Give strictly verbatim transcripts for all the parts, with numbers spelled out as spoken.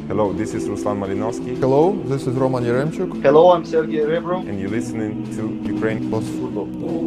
Hello, this is Ruslan Malinovsky. Hello, this is Roman Yaremchuk. Hello, I'm Sergey Rebrov. And you're listening to Ukraine Plus Football.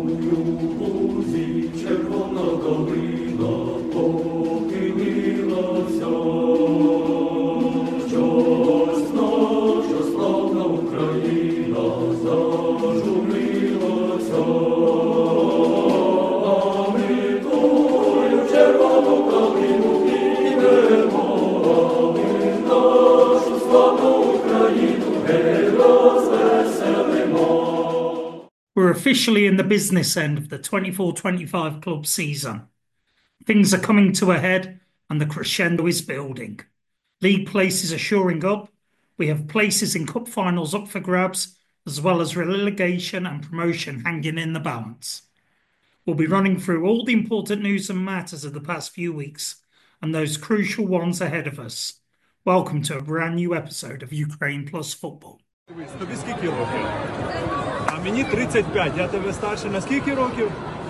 We're officially in the business end of the twenty-four twenty-five club season. Things are coming to a head and the crescendo is building. League places are shoring up. We have places in cup finals up for grabs, as well as relegation and promotion hanging in the balance. We'll be running through all the important news and matters of the past few weeks and those crucial ones ahead of us. Welcome to a brand new episode of Ukraine Plus Football. Тобі скільки років? А мені тридцять п'ять. Я тебе старше на скільки років?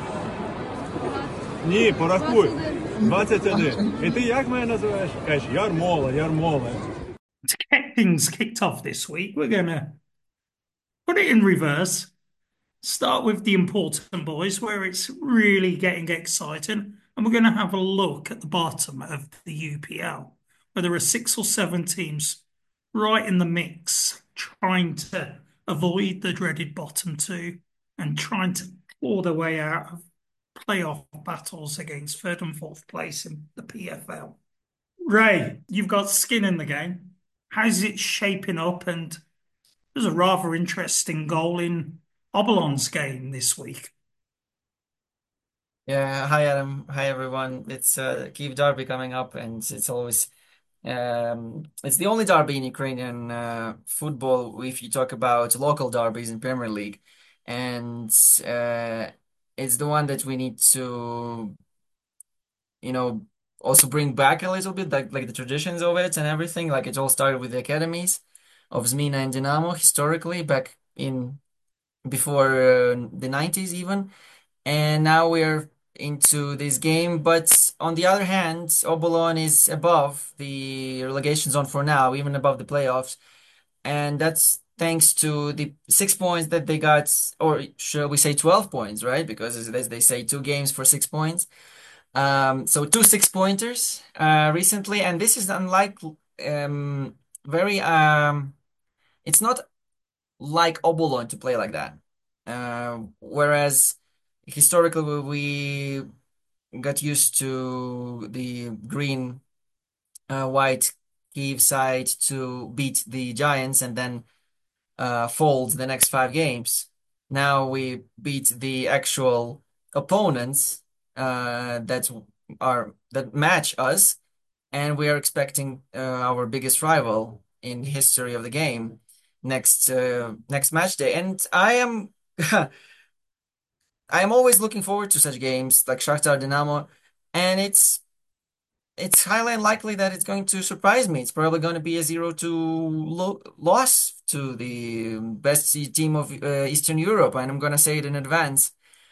Ні, порахуй. двадцять один. І ти як мене називаєш? Кажеш, Ярмола, Ярмола. To get things kicked off this week, we're going to put it in reverse. Start with the important boys, where it's really getting exciting. And we're going to have a look at the bottom of the U P L, where there are six or seven teams right in the mix, trying to avoid the dreaded bottom two and trying to claw their way out of playoff battles against third and fourth place in the P F L. Ray, you've got skin in the game. How's it shaping up? And there's a rather interesting goal in Obolon's game this week. Yeah, hi Adam, hi everyone. It's uh, Kyiv Derby coming up, and it's always um, it's the only derby in Ukrainian uh, football if you talk about local derbies in Premier League, and uh, it's the one that we need to, you know, also bring back a little bit, like like the traditions of it and everything. Like it all started with the academies of Zmina and Dinamo historically back in before uh, the nineties even, and now we're into this game. But on the other hand, Obolon is above the relegation zone for now, even above the playoffs, and that's thanks to the six points that they got, or shall we say twelve points, right? Because as as they say, two games for six points. Um, so two six pointers uh, recently, and this is unlike um, very um, it's not like Obolon to play like that. Uh, whereas historically we got used to the green, uh, white Kyiv side to beat the Giants and then uh, fold the next five games. Now we beat the actual opponents uh, that are that match us, and we are expecting uh, our biggest rival in history of the game next uh, next match day. And I am I am always looking forward to such games like Shakhtar Dynamo, and it's it's highly unlikely that it's going to surprise me. It's probably going to be a zero two lo loss to the best team of uh, Eastern Europe, and I'm going to say it in advance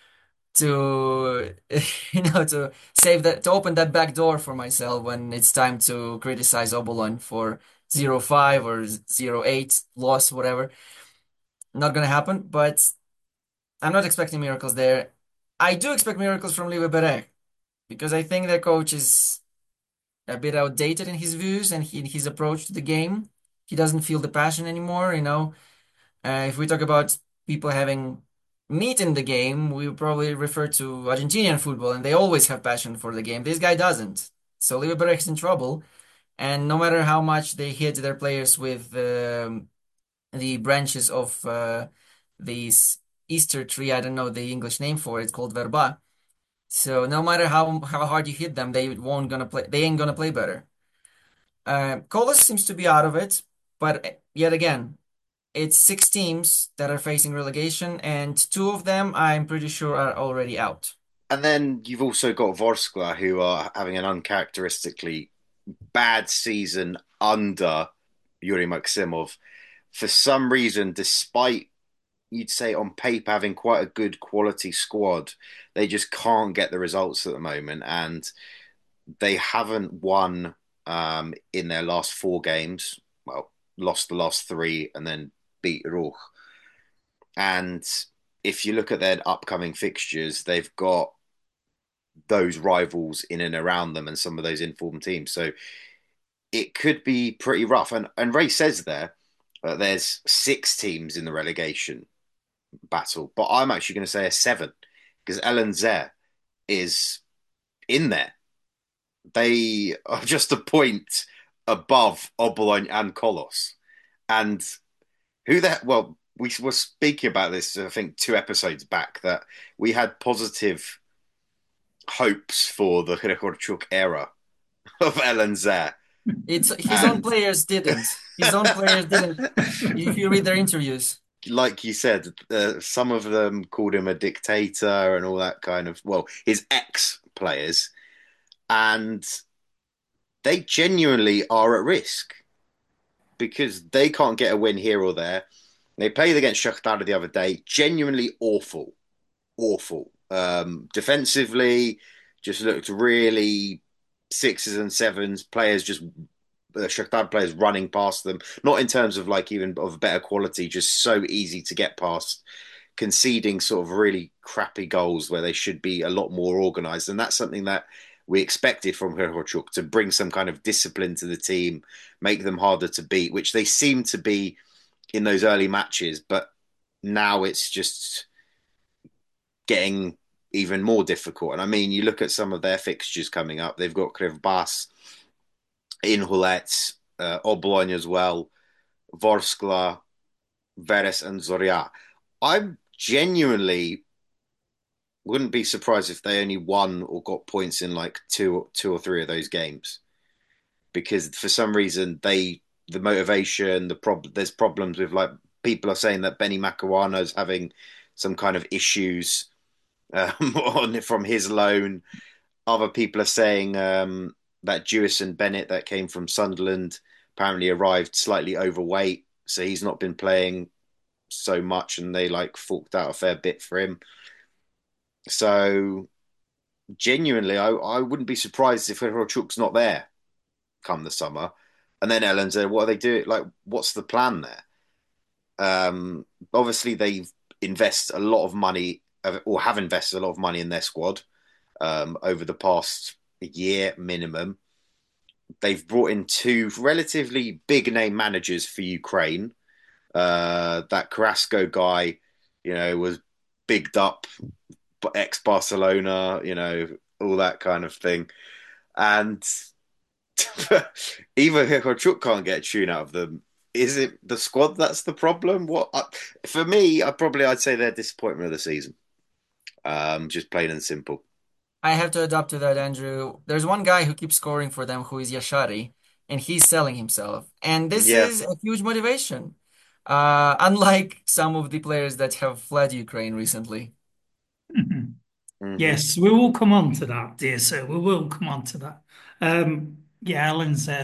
to you know to save that to open that back door for myself when it's time to criticize Obolon for zero five or zero eight loss, whatever. Not going to happen, but I'm not expecting miracles there. I do expect miracles from Live Bereg because I think their coach is a bit outdated in his views and he, his approach to the game. He doesn't feel the passion anymore, you know. Uh, if we talk about people having meat in the game, we probably refer to Argentinian football, and they always have passion for the game. This guy doesn't. So Live Bereg is in trouble, and no matter how much they hit their players with um, the branches of uh, these Easter tree, I don't know the English name for it, it's called verba. So no matter how how hard you hit them, they won't gonna play. They ain't gonna play better. Uh, Kolos seems to be out of it, but yet again, it's six teams that are facing relegation, and two of them I'm pretty sure are already out. And then you've also got Vorskla, who are having an uncharacteristically bad season under Yuri Maximov. For some reason, despite you'd say on paper having quite a good quality squad, they just can't get the results at the moment, and they haven't won um, in their last four games. Well, lost the last three and then beat Ruch. And if you look at their upcoming fixtures, they've got those rivals in and around them and some of those informed teams. So it could be pretty rough. And and Ray says there that there's six teams in the relegation battle, but I'm actually going to say a seven because L N Z is in there. They are just a point above Obolon and Kolos. And who that? Well, we were speaking about this, I think, two episodes back, that we had positive hopes for the Hrychorchuk era of L N Z. It's his own And players didn't. His own players didn't. If you read their interviews. like you said, uh, some of them called him a dictator and all that kind of, well, his ex-players. And they genuinely are at risk because they can't get a win here or there. They played against Shakhtar the other day. Genuinely awful. Awful. Um, defensively, just looked really sixes and sevens. Players just uh, Shakhtar players running past them. Not in terms of like even of better quality, just so easy to get past. Conceding sort of really crappy goals where they should be a lot more organised, and that's something that we expected from Hrychorchuk, to bring some kind of discipline to the team, make them harder to beat, which they seem to be in those early matches. But now it's just getting even more difficult. And I mean, you look at some of their fixtures coming up. They've got Krivbas, Inhulet, uh, Obolon as well, Vorskla, Veres and Zoria. I genuinely wouldn't be surprised if they only won or got points in like two, two or three of those games, because for some reason they, the motivation, the problem, there's problems with, like, people are saying that Benny Macaruana is having some kind of issues um, on from his loan. Other people are saying um, that Jewison Bennett, that came from Sunderland, apparently arrived slightly overweight, so he's not been playing so much, and they like forked out a fair bit for him. So genuinely, I, I wouldn't be surprised if Hrychorchuk's not there come the summer. And then L N Z, what are they doing? Like, what's the plan there? Um, obviously, they invest a lot of money, or have invested a lot of money in their squad um, over the past year minimum. They've brought in two relatively big name managers for Ukraine. Uh, that Carrasco guy, you know, was bigged up, ex Barcelona, you know, all that kind of thing. And even Hrychorchuk can't get a tune out of them. Is it the squad that's the problem? What I, for me, I probably I'd say they're disappointment of the season. Um, just plain and simple. I have to adapt to that, Andrew. There's one guy who keeps scoring for them, who is Yashari, and he's selling himself. And this Yeah. is a huge motivation. Uh, unlike some of the players that have fled Ukraine recently. Mhm. Mhm. Yes, we will come on to that, dear sir. We will come on to that. Um, yeah, L N Z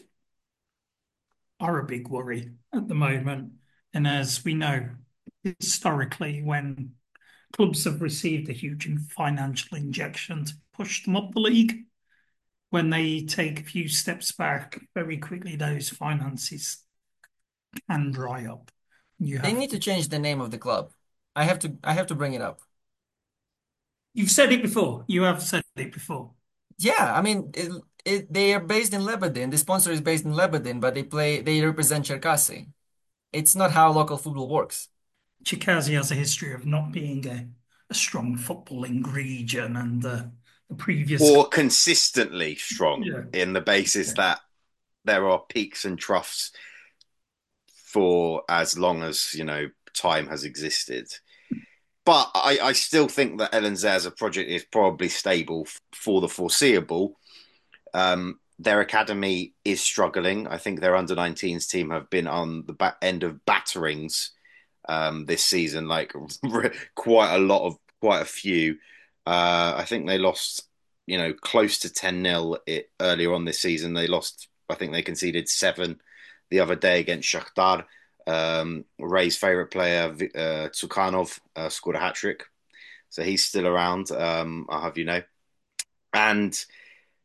are a big worry at the moment. And as we know, historically, when clubs have received a huge financial injection to push them up the league, when they take a few steps back, very quickly those finances can dry up. You They have need to change the name of the club. I have to I have to bring it up. You've said it before. You have said it before. Yeah, I mean, it, it, they are based in Lebanon. The sponsor is based in Lebanon, but they play they represent Cherkasy. It's not how local football works. Chikazi has a history of not being a, a strong footballing region, and uh, the previous. Or consistently strong Yeah. in the basis Yeah. that there are peaks and troughs for as long as, you know, time has existed. But I, I still think that L N Z as a project is probably stable f- for the foreseeable. Um, their academy is struggling. I think their under nineteens team have been on the back end of batterings um, this season, like quite a lot of quite a few. Uh, I think they lost, you know, close to ten nil it, earlier on this season. They lost, I think they conceded seven the other day against Shakhtar. Um, Ray's favourite player, uh, Tsukhanov, uh, scored a hat trick. So he's still around, um, I'll have you know. And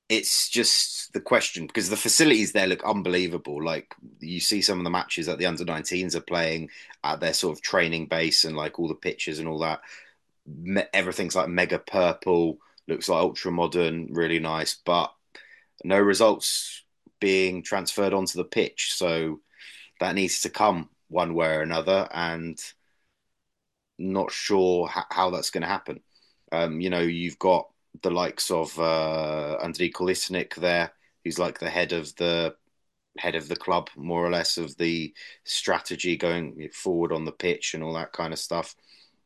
it's just the question because the facilities there look unbelievable. Like you see some of the matches that the under nineteens are playing at their sort of training base and like all the pitches and all that. Me- everything's like mega purple, looks like ultra modern, really nice, but no results being transferred onto the pitch. So that needs to come one way or another, and not sure h- how that's going to happen. Um, you know, you've got the likes of uh, Andriy Kolisnik there, who's like the head of the head of the club, more or less, of the strategy going forward on the pitch and all that kind of stuff.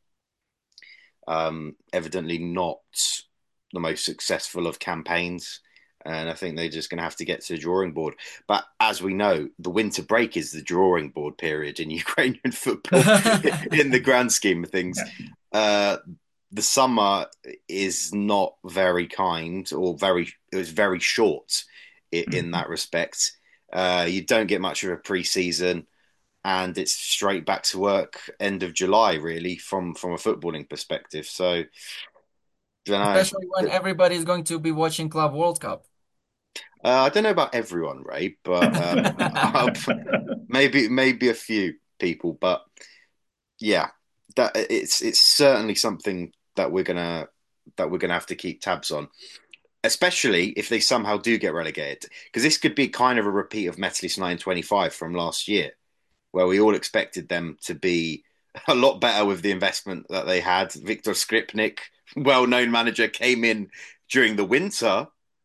Um, evidently not the most successful of campaigns. And I think they're just going to have to get to the drawing board. But as we know, the winter break is the drawing board period in Ukrainian football in the grand scheme of things. Yeah. Uh, the summer is not very kind or very, it was very short in, in that respect. Uh, you don't get much of a pre-season, and it's straight back to work end of July, really, from from a footballing perspective. So, don't know. Especially when everybody is going to be watching Club World Cup. Uh, I don't know about everyone, Ray, but um, I'll- maybe maybe a few people. But yeah, that it's it's certainly something that we're gonna that we're gonna have to keep tabs on, especially if they somehow do get relegated, because this could be kind of a repeat of Metalist nine twenty-five from last year, where we all expected them to be a lot better with the investment that they had. Viktor Skripnik, well-known manager, came in during the winter,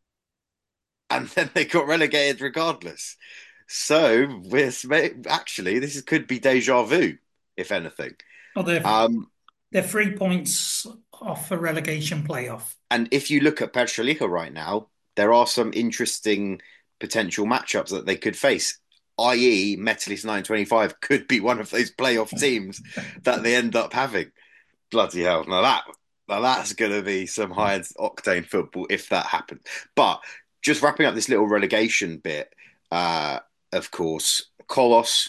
and then they got relegated regardless. So we're actually this could be deja vu, if anything. Well, they're, Um, they're three points off a relegation playoff. and if you look at Petrolica right now, there are some interesting potential matchups that they could face. that is, Metalist nine twenty-five could be one of those playoff teams that they end up having. Bloody hell! Now that now that's going to be some high octane football if that happens. But just wrapping up this little relegation bit, uh, of course, Kolos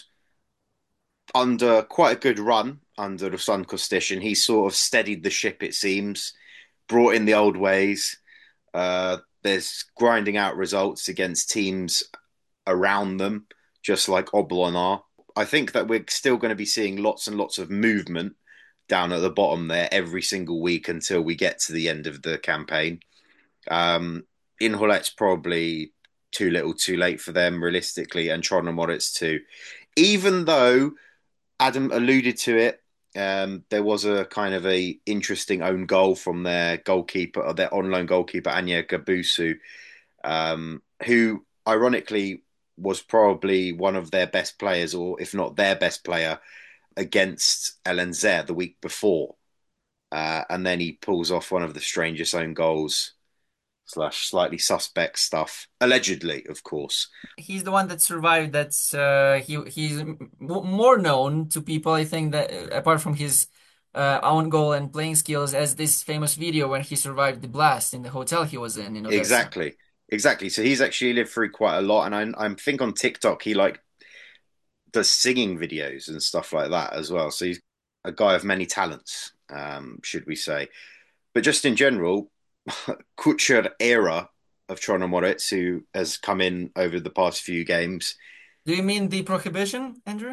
under quite a good run under Ruslan Kostishin. He sort of steadied the ship, it seems, brought in the old ways. Uh, there's grinding out results against teams around them, just like Oblon are. I think that we're still going to be seeing lots and lots of movement down at the bottom there every single week until we get to the end of the campaign. Um, Inholet's probably too little too late for them, realistically, and Chornomorets too. Even though Adam alluded to it, um, there was a kind of a interesting own goal from their goalkeeper, or their on loan goalkeeper, Anya Gabusu, um, who ironically was probably one of their best players, or if not their best player, against L N Z the week before. Uh, and then he pulls off one of the strangest own goals slash slightly suspect stuff, allegedly, of course. He's the one that survived. That's uh, he. He's m- more known to people, I think, that uh, apart from his uh, own goal and playing skills, as this famous video when he survived the blast in the hotel he was in in Odessa. Exactly, exactly. So he's actually lived through quite a lot, and I, I think on TikTok he like does singing videos and stuff like that as well. So he's a guy of many talents, um, should we say? But just in general, Kucher era of Chornomorets, who has come in over the past few games. Do you mean the prohibition, Andrew?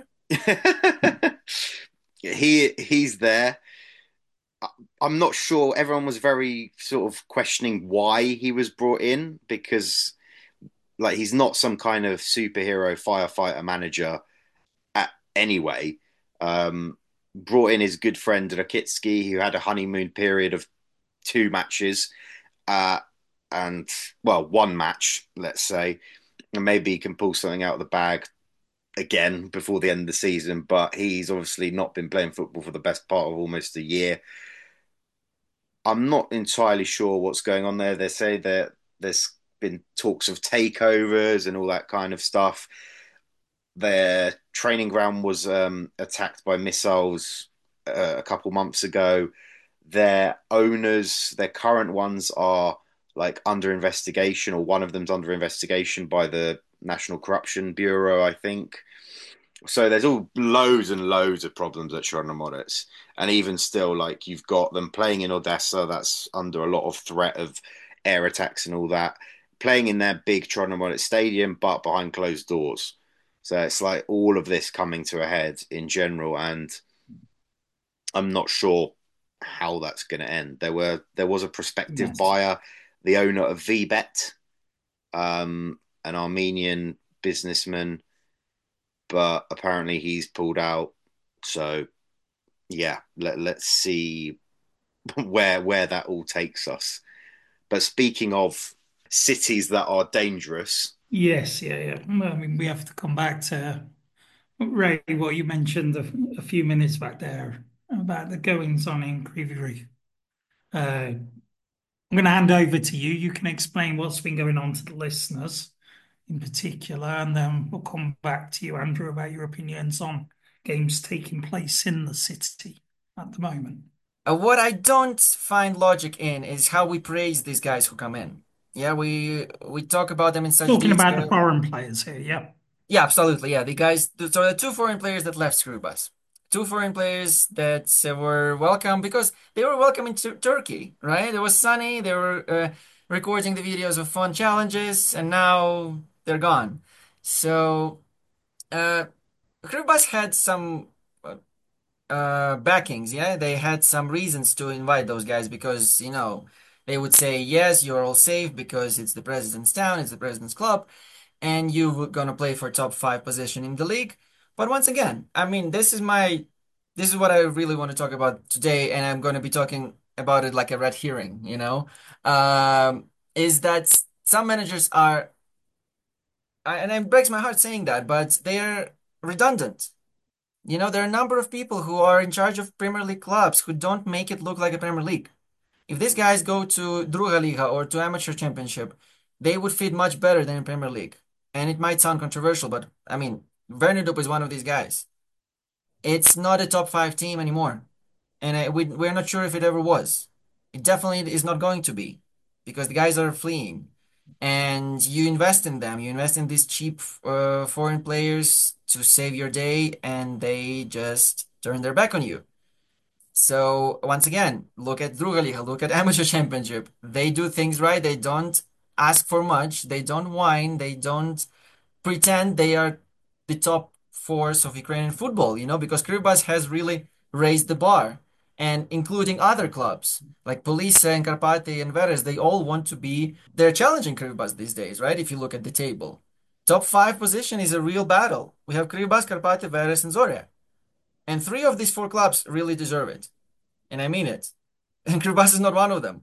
he he's there. I'm not sure. Everyone was very sort of questioning why he was brought in, because like he's not some kind of superhero firefighter manager at, anyway. Um, brought in his good friend Rakitsky, who had a honeymoon period of two matches, uh, and well, one match, let's say, and maybe he can pull something out of the bag again before the end of the season. But he's obviously not been playing football for the best part of almost a year. I'm not entirely sure what's going on there. They say that there's been talks of takeovers and all that kind of stuff. Their training ground was um, attacked by missiles uh, a couple months ago. Their owners, their current ones, are like under investigation, or one of them's under investigation by the National Corruption Bureau, I think. So there's all loads and loads of problems at Chornomorets. And even still, like you've got them playing in Odessa, that's under a lot of threat of air attacks and all that. playing in their big Trondheim Stadium, but behind closed doors. So it's like all of this coming to a head in general, and I'm not sure how that's going to end. There were there was a prospective Yes. buyer, the owner of VBet, um, an Armenian businessman, but apparently he's pulled out. So yeah, let let's see where where that all takes us. But speaking of cities that are dangerous, Yes, yeah, yeah. Well, I mean, we have to come back to Ray, what you mentioned a, a few minutes back there about the goings on in Creevy. Uh, I'm going to hand over to you. You can explain what's been going on to the listeners in particular, and then we'll come back to you, Andrew, about your opinions on games taking place in the city at the moment. Uh, what I don't find logic in is how we praise these guys who come in. Yeah, we we talk about them in such Talking about the detail. foreign players here, yeah. Yeah, absolutely. Yeah, the guys. So the two foreign players that left Screwbus, two foreign players that uh, were welcome because they were welcome in Tur Turkey, right? It was sunny. They were uh, recording the videos of fun challenges, and now they're gone. So uh, Screwbus had some uh, uh, backings. Yeah, they had some reasons to invite those guys because you know they would say yes, you're all safe because it's the president's town, it's the president's club and you're gonna play for top five position in the league. But once again, I mean, this is my this is what I really want to talk about today, and I'm gonna be talking about it like a red herring, you know, um, is that some managers are, and it breaks my heart saying that, but they are redundant. You know, there are a number of people who are in charge of Premier League clubs who don't make it look like a Premier League. If these guys go to Druga Liga or to Amateur Championship, they would fit much better than in Premier League. And it might sound controversial, but I mean, Vernidup is one of these guys. It's not a top five team anymore. And I, we, we're not sure if it ever was. It definitely is not going to be because the guys are fleeing. And you invest in them. You invest in these cheap uh, foreign players to save your day, and they just turn their back on you. So once again, look at Drugaliga, look at Amateur Championship. They do things right. They don't ask for much. They don't whine. They don't pretend they are the top force of Ukrainian football, you know, because Krivbas has really raised the bar. And including other clubs like Police and Karpaty and Veres, they all want to be, they're challenging Krivbas these days, right? If you look at the table. Top five position is a real battle. We have Krivbas, Karpaty, Veres, and Zorya. And three of these four clubs really deserve it. And I mean it. And Krivbas is not one of them.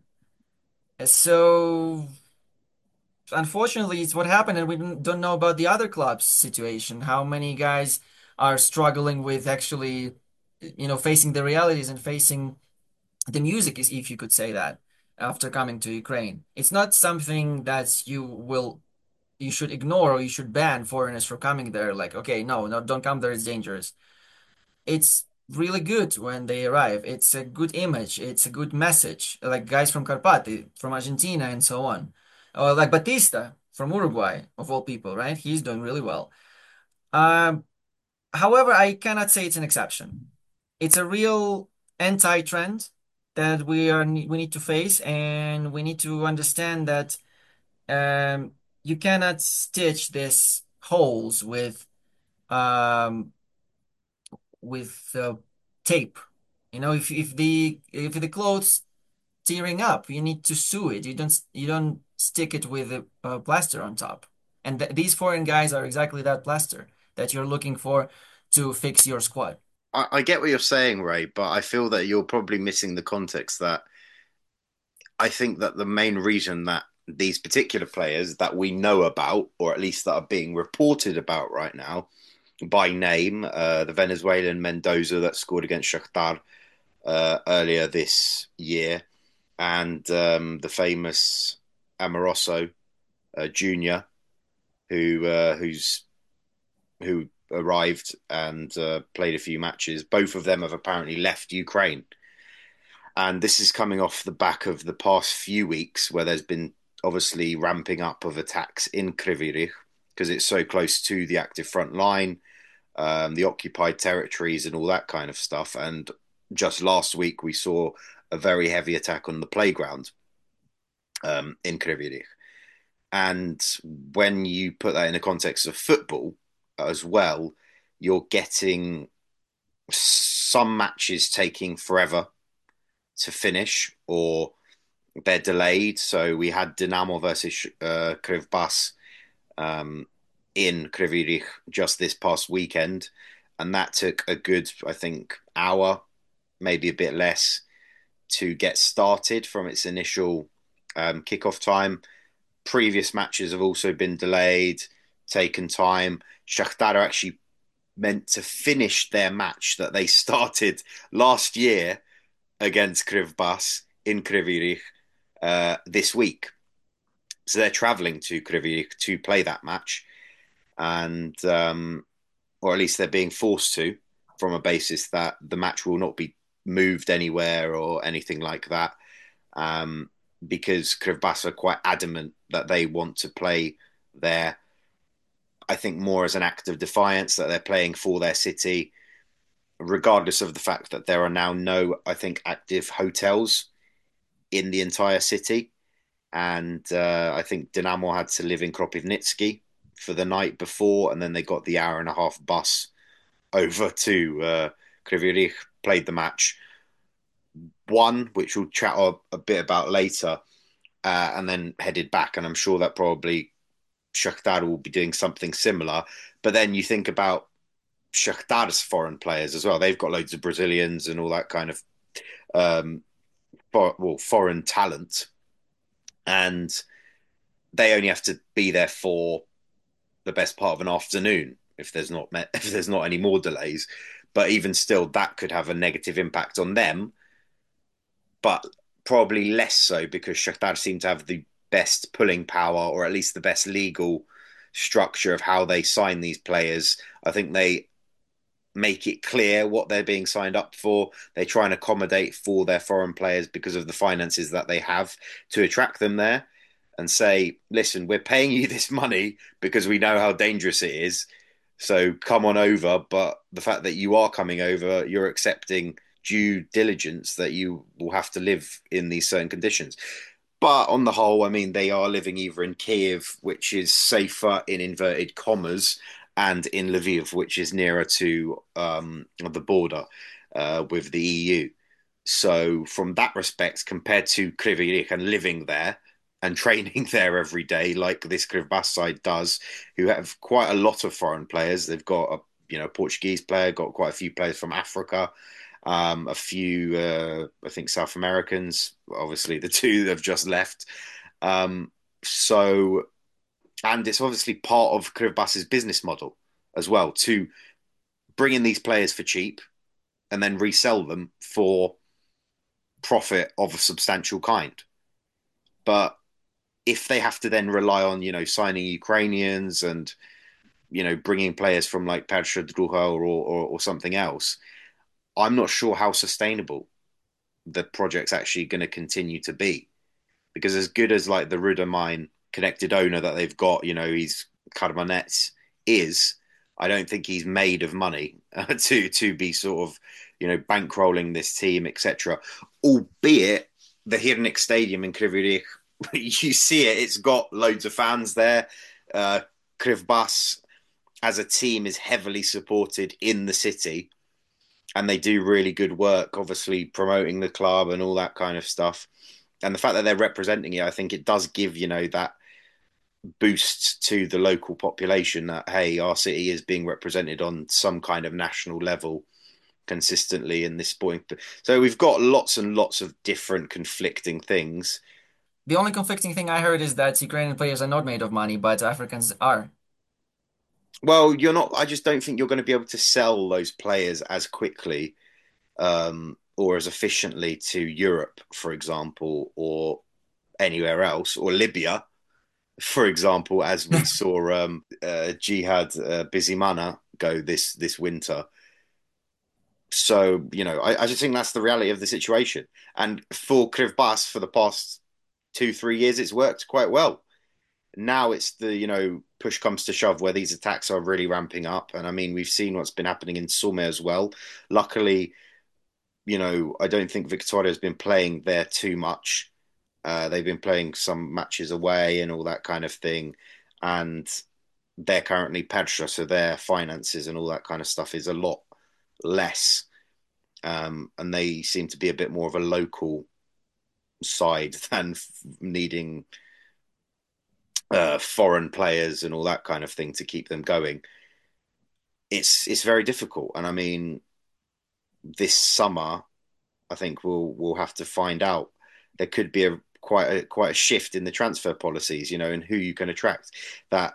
So unfortunately, it's what happened, and we don't know about the other clubs' situation. How many guys are struggling with actually, you know, facing the realities and facing the music, is if you could say that, after coming to Ukraine. It's not something that you will, you should ignore or you should ban foreigners from coming there. Like, okay, no, no, don't come there. It's dangerous. It's really good when they arrive. It's a good image. It's a good message. Like guys from Karpaty, from Argentina, and so on. Or like Batista from Uruguay, of all people, right? He's doing really well. Um, however, I cannot say it's an exception. It's a real anti-trend that we are we need to face, and we need to understand that um, you cannot stitch these holes with um, with uh, tape. You know, if if the if the clothes tearing up, you need to sew it. You don't you don't stick it with a, a plaster on top. And th these foreign guys are exactly that plaster that you're looking for to fix your squad. I, I get what you're saying, Ray, but I feel that you're probably missing the context that I think that the main reason that these particular players that we know about, or at least that are being reported about right now by name, uh, the Venezuelan Mendoza that scored against Shakhtar uh, earlier this year, and um, the famous Amoroso uh, Junior, who uh, who's who arrived and uh, played a few matches. Both of them have apparently left Ukraine, and this is coming off the back of the past few weeks where there's been obviously ramping up of attacks in Kryvyi Rih because it's so close to the active front line, um, the occupied territories, and all that kind of stuff. And just last week, we saw a very heavy attack on the playground um, in Kryvyi Rih. And when you put that in the context of football as well, you're getting some matches taking forever to finish or they're delayed. So we had Dinamo versus uh, Krivbas um, in Kryvyi Rih just this past weekend, and that took a good, I think, hour, maybe a bit less, to get started from its initial um, kickoff time. Previous matches have also been delayed, taken time. Shakhtar are actually meant to finish their match that they started last year against Krivbas in Kryvyi Rih uh, this week. So they're travelling to Kryvyi Rih to play that match, and um, or at least they're being forced to, from a basis that the match will not be moved anywhere or anything like that, um, because Krivbas are quite adamant that they want to play there. I think more as an act of defiance that they're playing for their city, regardless of the fact that there are now no, I think, active hotels in the entire city. And uh, I think Dinamo had to live in Kropivnitsky for the night before, and then they got the hour and a half bus over to uh, Kryvyi Rih, played the match, won, which we'll chat a, a bit about later, uh, and then headed back. And I'm sure that probably Shakhtar will be doing something similar. But then you think about Shakhtar's foreign players as well. They've got loads of Brazilians and all that kind of um, for, well, foreign talent. And they only have to be there for the best part of an afternoon if there's not if there's not any more delays. But even still, that could have a negative impact on them. But probably less so because Shakhtar seem to have the best pulling power, or at least the best legal structure of how they sign these players. I think they make it clear what they're being signed up for. They try and accommodate for their foreign players because of the finances that they have to attract them there, and say, listen, we're paying you this money because we know how dangerous it is. So come on over. But the fact that you are coming over, you're accepting due diligence that you will have to live in these certain conditions. But on the whole, I mean, they are living either in Kiev, which is safer in inverted commas, and in Lviv, which is nearer to um, the border uh, with the E U. So from that respect, compared to Kryvyi Rih and living there and training there every day, like this Krivbas side does, who have quite a lot of foreign players. They've got a you know Portuguese player, got quite a few players from Africa, um, a few, uh, I think, South Americans, obviously the two that have just left. Um, so... And it's obviously part of Krivbas's business model as well, to bring in these players for cheap and then resell them for profit of a substantial kind. But if they have to then rely on, you know, signing Ukrainians and, you know, bringing players from like Persha Druha or, or, or something else, I'm not sure how sustainable the project's actually going to continue to be. Because as good as like the Ruda Mine connected owner that they've got, you know, he's Karmanet is, I don't think he's made of money uh, to to be sort of, you know, bankrolling this team, et cetera. Albeit the Hirnik Stadium in Kryvyi Rih, you see it, it's got loads of fans there. Uh, Krivbas as a team is heavily supported in the city, and they do really good work, obviously promoting the club and all that kind of stuff. And the fact that they're representing it, I think it does give, you know, that boost to the local population that, hey, our city is being represented on some kind of national level consistently in this point. So we've got lots and lots of different conflicting things. The only conflicting thing I heard is that Ukrainian players are not made of money, but Africans are. Well, you're not, I just don't think you're going to be able to sell those players as quickly um, or as efficiently to Europe, for example, or anywhere else, or Libya, for example, as we saw um, uh, Jihad uh, Bizimana go this this winter. So, you know, I, I just think that's the reality of the situation. And for Krivbas, for the past two, three years, it's worked quite well. Now it's the, you know, push comes to shove where these attacks are really ramping up. And I mean, we've seen what's been happening in Sumy as well. Luckily, you know, I don't think Victoria has been playing there too much Uh, they've been playing some matches away and all that kind of thing, and they're currently Padra, so their finances and all that kind of stuff is a lot less, um, and they seem to be a bit more of a local side than f- needing uh, foreign players and all that kind of thing to keep them going. It's it's very difficult, and I mean, this summer, I think we'll we'll have to find out. There could be a quite a quite a shift in the transfer policies, you know, and who you can attract. That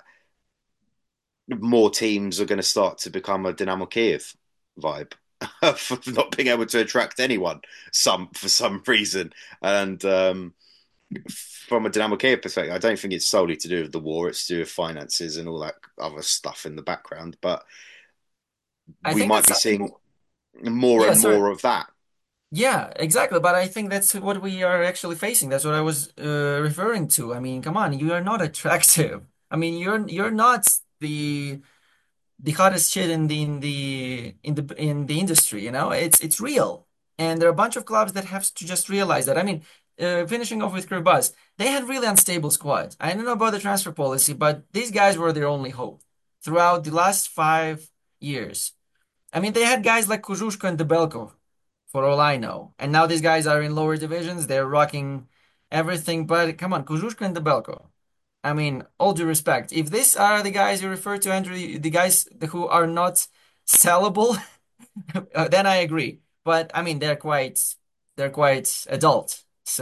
more teams are going to start to become a Dynamo Kiev vibe for not being able to attract anyone some for some reason. And um, from a Dynamo Kiev perspective, I don't think it's solely to do with the war; it's to do with finances and all that other stuff in the background. But I we think might that's be something. seeing more Yeah, and sorry. more of that. Yeah, exactly. But I think that's what we are actually facing. That's what I was uh, referring to. I mean, come on, you are not attractive. I mean, you're you're not the the hottest shit in the in the in the in the industry, you know? It's it's real. And there are a bunch of clubs that have to just realize that. I mean, uh, finishing off with Krivbaz, they had really unstable squad. I don't know about the transfer policy, but these guys were their only hope throughout the last five years. I mean, they had guys like Kuzushko and Debelko, for all I know. And now these guys are in lower divisions. They're rocking everything. But come on, Kuzushko and Debelko. I mean, all due respect, if these are the guys you refer to, Andrew, the guys who are not sellable, uh, then I agree. But I mean, they're quite they're quite adult.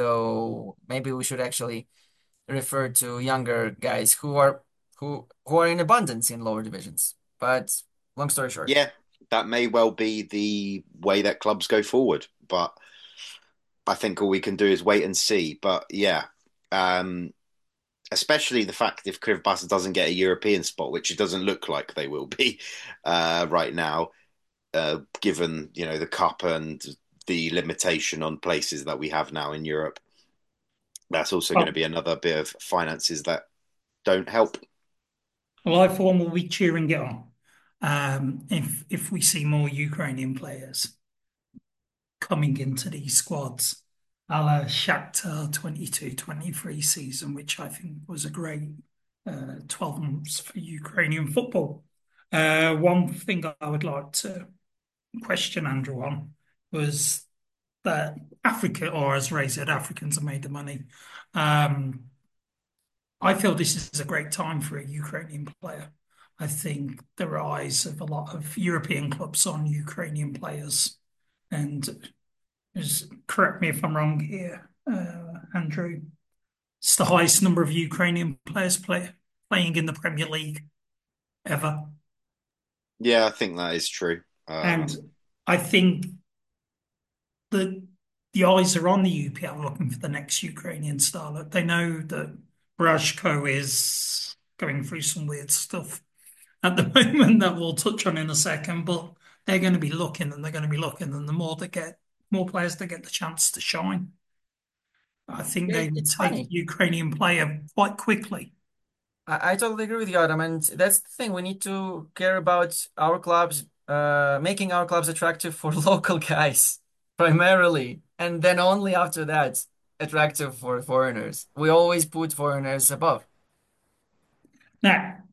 So maybe we should actually refer to younger guys who are who who are in abundance in lower divisions. But long story short. Yeah, that may well be the way that clubs go forward, but I think all we can do is wait and see. But yeah, um, especially the fact if Krivbasa doesn't get a European spot, which it doesn't look like they will be uh, right now, uh, given you know the cup and the limitation on places that we have now in Europe. That's also going to Well, be another bit of finances that don't help. well, I for one will be cheering it on. Um, if if we see more Ukrainian players coming into these squads, a la Shakhtar twenty-two twenty-three season, which I think was a great uh, twelve months for Ukrainian football. Uh, one thing I would like to question Andrew on was that Africa, or as Ray said, Africans have made the money. Um, I feel this is a great time for a Ukrainian player. I think the eyes of a lot of European clubs on Ukrainian players. And just correct me if I'm wrong here, uh, Andrew. It's the highest number of Ukrainian players play, playing in the Premier League ever. Yeah, I think that is true. And Um, I think that the eyes are on the U P L looking for the next Ukrainian starlet. They know that Brashko is going through some weird stuff at the moment that we'll touch on in a second, but they're going to be looking and they're going to be looking, and the more they get, more players they get the chance to shine. I think Yeah, they it- would it's take a funny. Ukrainian player quite quickly. I, I totally agree with you, Adam. And that's the thing. We need to care about our clubs, uh, making our clubs attractive for local guys primarily. And then only after that, attractive for foreigners. We always put foreigners above. Now,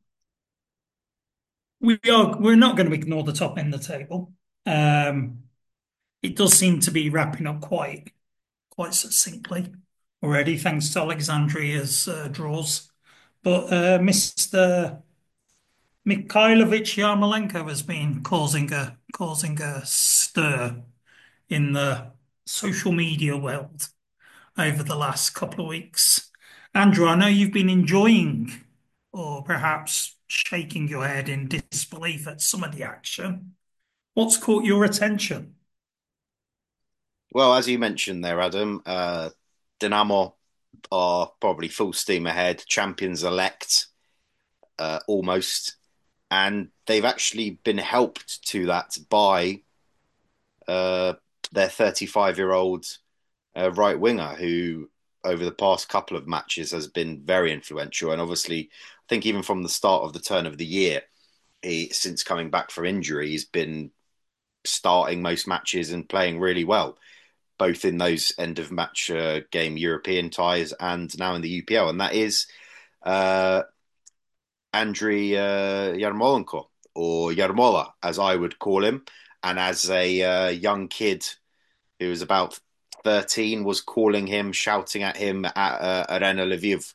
we are we're not going to ignore the top end of the table. Um, it does seem to be wrapping up quite quite succinctly already, thanks to Alexandria's uh, draws. But uh, Mister Mikhailovich Yarmolenko has been causing a causing a stir in the social media world over the last couple of weeks. Andrew, I know you've been enjoying, or perhaps shaking your head in disbelief at some of the action. What's caught your attention? well, as you mentioned there, Adam, uh, Dynamo are probably full steam ahead, champions elect, uh, almost, and they've actually been helped to that by uh, their thirty-five-year-old uh, right winger, who over the past couple of matches has been very influential, and obviously, I think even from the start of the turn of the year, he, since coming back from injury, he's been starting most matches and playing really well. both in those end of match uh, game European ties and now in the U P L, and that is uh, Andriy uh, Yarmolenko, or Yarmola, as I would call him. And as a uh, young kid who was about thirteen, was calling him, shouting at him at uh, Arena Lviv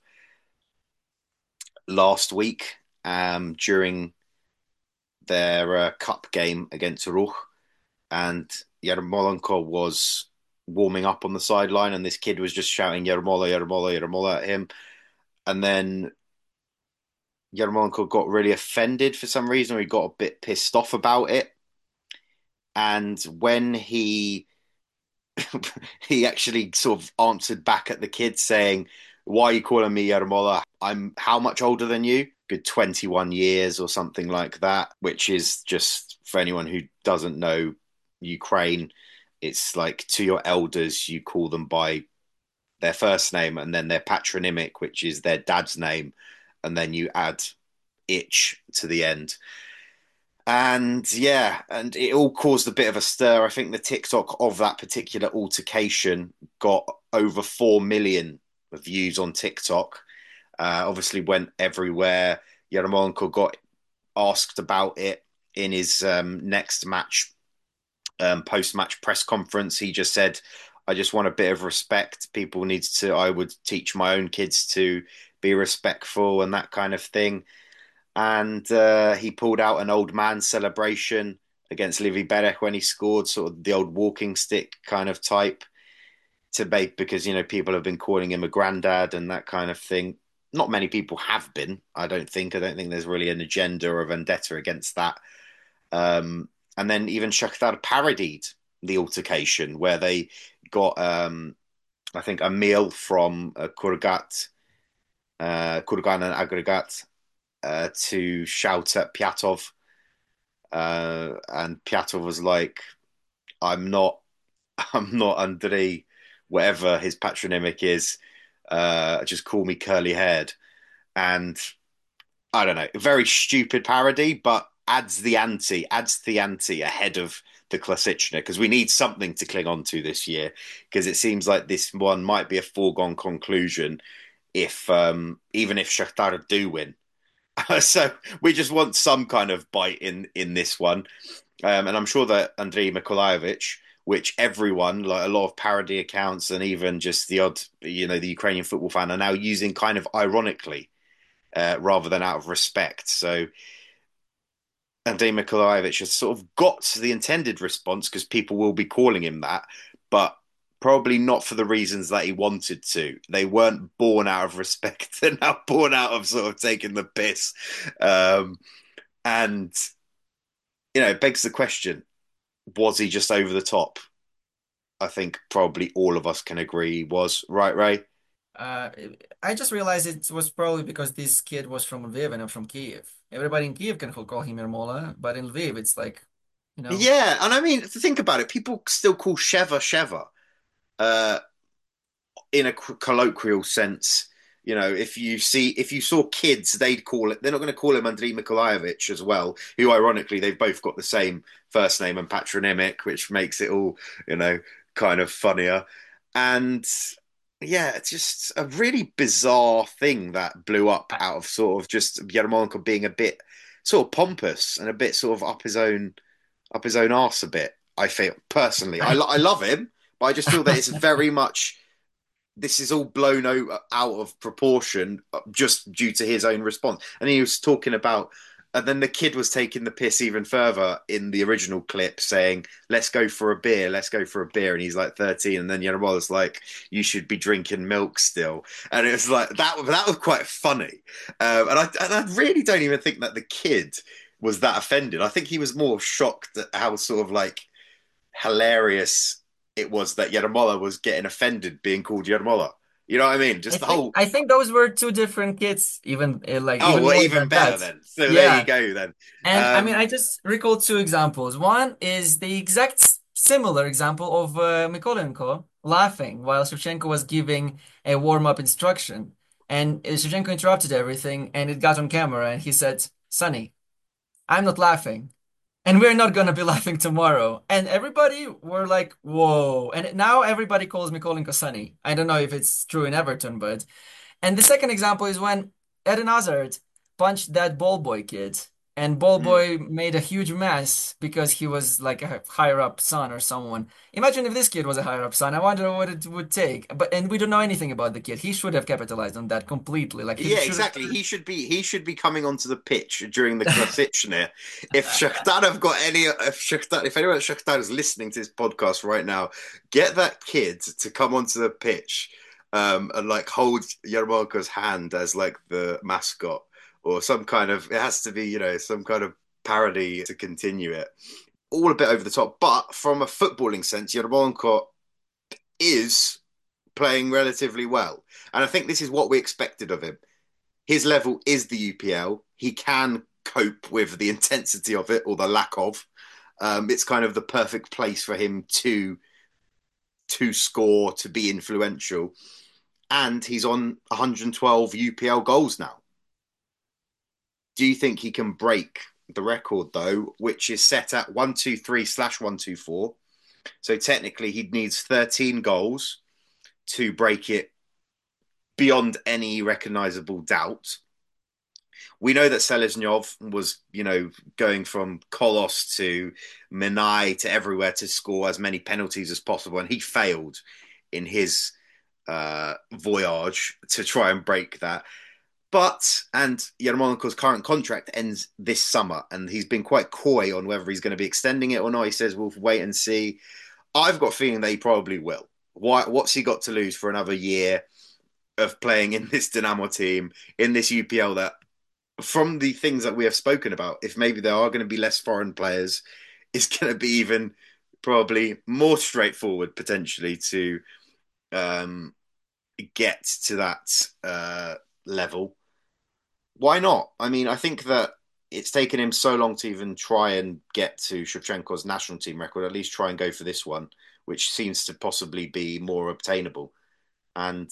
last week um, during their uh, cup game against Ruch. And Yarmolenko was warming up on the sideline, and this kid was just shouting Yarmola, Yarmola, Yarmola at him. And then Yarmolenko got really offended for some reason, or he got a bit pissed off about it. And when he he actually sort of answered back at the kid saying, "Why are you calling me Yarmola? I'm how much older than you? Good twenty-one years or something like that," which is just, for anyone who doesn't know Ukraine, it's like to your elders, you call them by their first name and then their patronymic, which is their dad's name, and then you add ich to the end. And yeah, and it all caused a bit of a stir. I think the TikTok of that particular altercation got over four million views on TikTok. Uh, obviously went everywhere. Yarmolenko got asked about it in his um, next match, um, post-match press conference. He just said, "I just want a bit of respect. People need to, I would teach my own kids to be respectful," and that kind of thing. And uh, he pulled out an old man celebration against Livy Berech when he scored, sort of the old walking stick kind of type, to make, because, you know, people have been calling him a granddad and that kind of thing. Not many people have been, I don't think. I don't think there's really an agenda or a vendetta against that. Um, and then even Shakhtar parodied the altercation, where they got, um, I think, a meal from uh, Kurgat, uh, Kurgan and Agregat, uh, to shout at Pyatov. Uh, and Pyatov was like, I'm not, I'm not Andrei, whatever his patronymic is, uh, just call me curly haired. And I don't know, very stupid parody, but adds the ante, adds the ante ahead of the Klasichna, because we need something to cling on to this year, because it seems like this one might be a foregone conclusion if um, even if Shakhtar do win. So we just want some kind of bite in in this one, um, and I'm sure that Andriy Mykolaievich, which everyone, like a lot of parody accounts and even just the odd, you know, the Ukrainian football fan, are now using kind of ironically uh, rather than out of respect. So Andriy Mykolaievich has sort of got the intended response, because people will be calling him that, but probably not for the reasons that he wanted to. They weren't born out of respect. They're now born out of sort of taking the piss. Um, and, you know, it begs the question, was he just over the top? I think probably all of us can agree he was. Right, Ray? Uh, I just realized it was probably because this kid was from Lviv and I'm from Kiev. Everybody in Kiev can call him Ermola, but in Lviv, it's like, you know. Yeah, and I mean, to think about it, people still call Sheva Sheva. Uh, in a colloquial sense, you know, if you see, if you saw kids, they'd call it, they're not going to call him Andriy Mykolaievich as well, who ironically, they've both got the same first name and patronymic, which makes it all, you know, kind of funnier. And yeah, it's just a really bizarre thing that blew up out of sort of just Yarmolenko being a bit sort of pompous and a bit sort of up his own, up his own arse a bit, I feel, personally. I, I love him, but I just feel that it's very much, this is all blown out of proportion just due to his own response. And he was talking about, and then the kid was taking the piss even further in the original clip, saying, let's go for a beer, let's go for a beer. And he's like thirteen. And then Yarmola's like, you should be drinking milk still. And it was like, that, that was quite funny. Um, and, I, and I really don't even think that the kid was that offended. I think he was more shocked at how sort of like hilarious it was that Yarmola was getting offended being called Yarmola. You know what I mean? Just I the think whole. I think those were two different kids, even uh, like Oh, even well, more even than better that. then. So there Yeah. you go then. And I mean, Um, I just recall two examples. One is the exact s- similar example of uh, Mykolenko laughing while Shevchenko was giving a warm-up instruction. And uh, Shevchenko interrupted everything and it got on camera and he said, Sonny, I'm not laughing. and we're not gonna be laughing tomorrow. And everybody were like, whoa. And now everybody calls me Colin Koscielny. I don't know if it's true in Everton, but and the second example is when Eden Hazard punched that ball boy kid. And ball Mm. boy made a huge mess because he was like a higher up son or someone. Imagine if this kid was a higher up son. I wonder what it would take. But and we don't know anything about the kid. He should have capitalized on that completely. Like he Yeah, should have. exactly. He should be he should be coming onto the pitch during the Klasyczny. If Shakhtar have got any, if Shakhtar, if anyone at Shakhtar is listening to this podcast right now, get that kid to come onto the pitch um, and like hold Yarmolenko's hand as like the mascot or some kind of. It has to be, you know, some kind of parody to continue it. All a bit over the top, but from a footballing sense, Yarmolenko is playing relatively well. And I think this is what we expected of him. His level is the U P L. He can cope with the intensity of it or the lack of. Um, it's kind of the perfect place for him to to score, to be influential. And he's on one hundred twelve U P L goals now. Do you think he can break the record, though, which is set at one two three slash one two four? So technically, he needs thirteen goals to break it beyond any recognizable doubt. We know that Seleznov was, you know, going from Kolos to Minai to everywhere to score as many penalties as possible, and he failed in his uh, voyage to try and break that. But, and Yarmolenko's current contract ends this summer, and he's been quite coy on whether he's going to be extending it or not. He says, we'll wait and see. I've got a feeling that he probably will. Why, what's he got to lose for another year of playing in this Dynamo team, in this U P L that, from the things that we have spoken about, if maybe there are going to be less foreign players, it's going to be even probably more straightforward potentially to um, get to that uh, level. Why not? I mean, I think that it's taken him so long to even try and get to Shevchenko's national team record, at least try and go for this one, which seems to possibly be more obtainable. And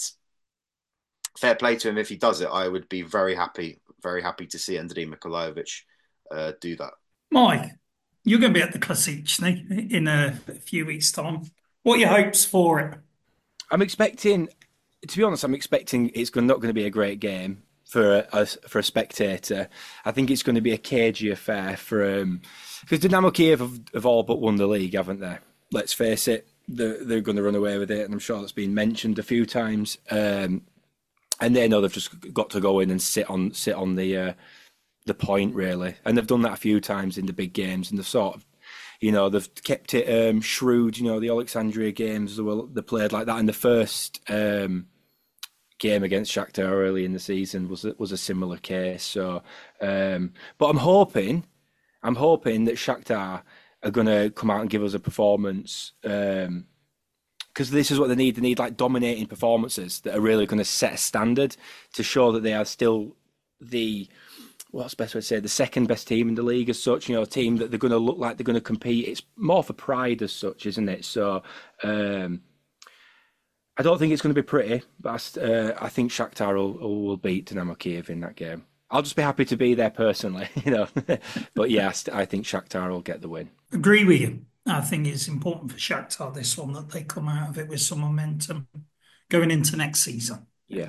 fair play to him if he does it. I would be very happy, very happy to see Andriy Mikolaevich uh, do that. Mike, you're going to be at the Klasyczny in a few weeks' time. What are your hopes for it? I'm expecting, to be honest, I'm expecting it's not going to be a great game for a, for a spectator. I think it's going to be a cagey affair for um, because Dynamo Kiev have, have all but won the league, haven't they? Let's face it, they're, they're going to run away with it, and I'm sure that's been mentioned a few times. Um, and they know they've just got to go in and sit on sit on the uh, the point really, and they've done that a few times in the big games, and they've sort of, you know, they've kept it um, shrewd. You know, the Alexandria games, they, were, they played like that in the first. Um, game against Shakhtar early in the season was was a similar case. So, um, but I'm hoping, I'm hoping that Shakhtar are going to come out and give us a performance, because um, this is what they need. They need like dominating performances that are really going to set a standard to show that they are still the what's the best way to say the second best team in the league as such. You know, a team that they're going to look like they're going to compete. It's more for pride as such, isn't it? So. Um, I don't think it's going to be pretty, but uh, I think Shakhtar will, will beat Dynamo Kiev in that game. I'll just be happy to be there personally, you know. But yes, I think Shakhtar will get the win. Agree with you. I think it's important for Shakhtar, this one, that they come out of it with some momentum going into next season. Yeah.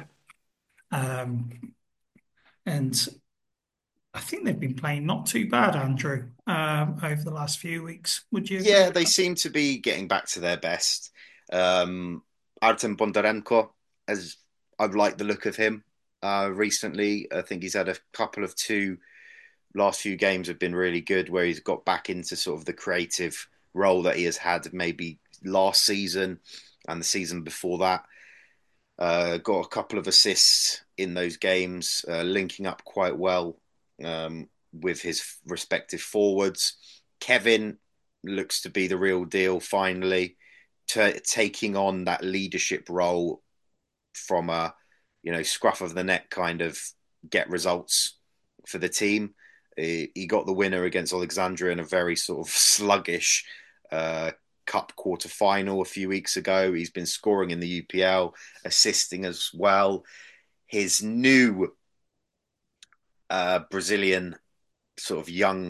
Um, and I think they've been playing not too bad, Andrew, um, over the last few weeks. Would you agree? Yeah, they seem to be getting back to their best. Um, Artem Bondarenko, as I've liked the look of him uh, recently. I think he's had a couple of two last few games have been really good, where he's got back into sort of the creative role that he has had maybe last season and the season before that. Uh, got a couple of assists in those games, uh, linking up quite well um, with his respective forwards. Kevin looks to be the real deal finally. To, taking on that leadership role from a, you know, scruff of the neck kind of get results for the team. He, he got the winner against Alexandria in a very sort of sluggish uh, cup quarter final a few weeks ago. He's been scoring in the U P L, assisting as well. His new uh, Brazilian sort of young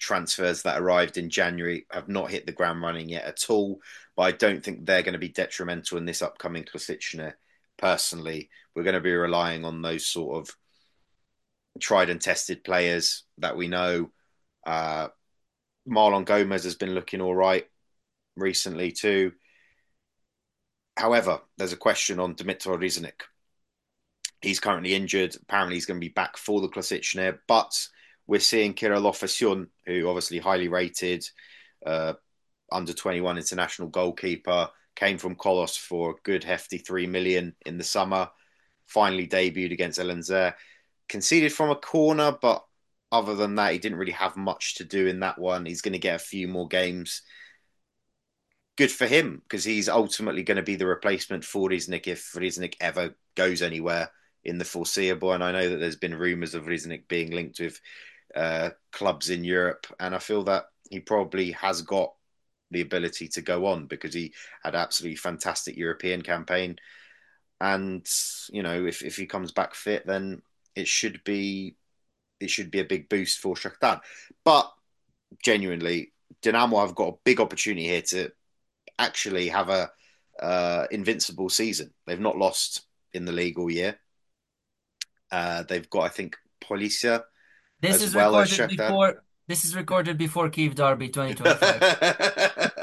transfers that arrived in January have not hit the ground running yet at all. But I don't think they're going to be detrimental in this upcoming Klasične. Personally, we're going to be relying on those sort of tried and tested players that we know. Uh, Marlon Gomez has been looking all right recently too. However, there's a question on Dmitro Rізник. He's currently injured. Apparently, he's going to be back for the Klasične, but we're seeing Kirill Ofesyon, who obviously highly rated, uh, under twenty-one international goalkeeper, came from Kolos for a good hefty three million in the summer, finally debuted against L N Z, conceded from a corner, but other than that, he didn't really have much to do in that one. He's going to get a few more games. Good for him, because he's ultimately going to be the replacement for Rізник if Rізnik ever goes anywhere in the foreseeable. And I know that there's been rumours of Rізnik being linked with uh, clubs in Europe, and I feel that he probably has got the ability to go on because he had absolutely fantastic European campaign. And, you know, if, if he comes back fit, then it should be it should be a big boost for Shakhtar. But genuinely, Dinamo have got a big opportunity here to actually have a uh, invincible season. They've not lost in the league all year. Uh, they've got, I think, Policia This as is well as recorded Shakhtar. before. This is recorded before Kyiv Derby twenty twenty-five.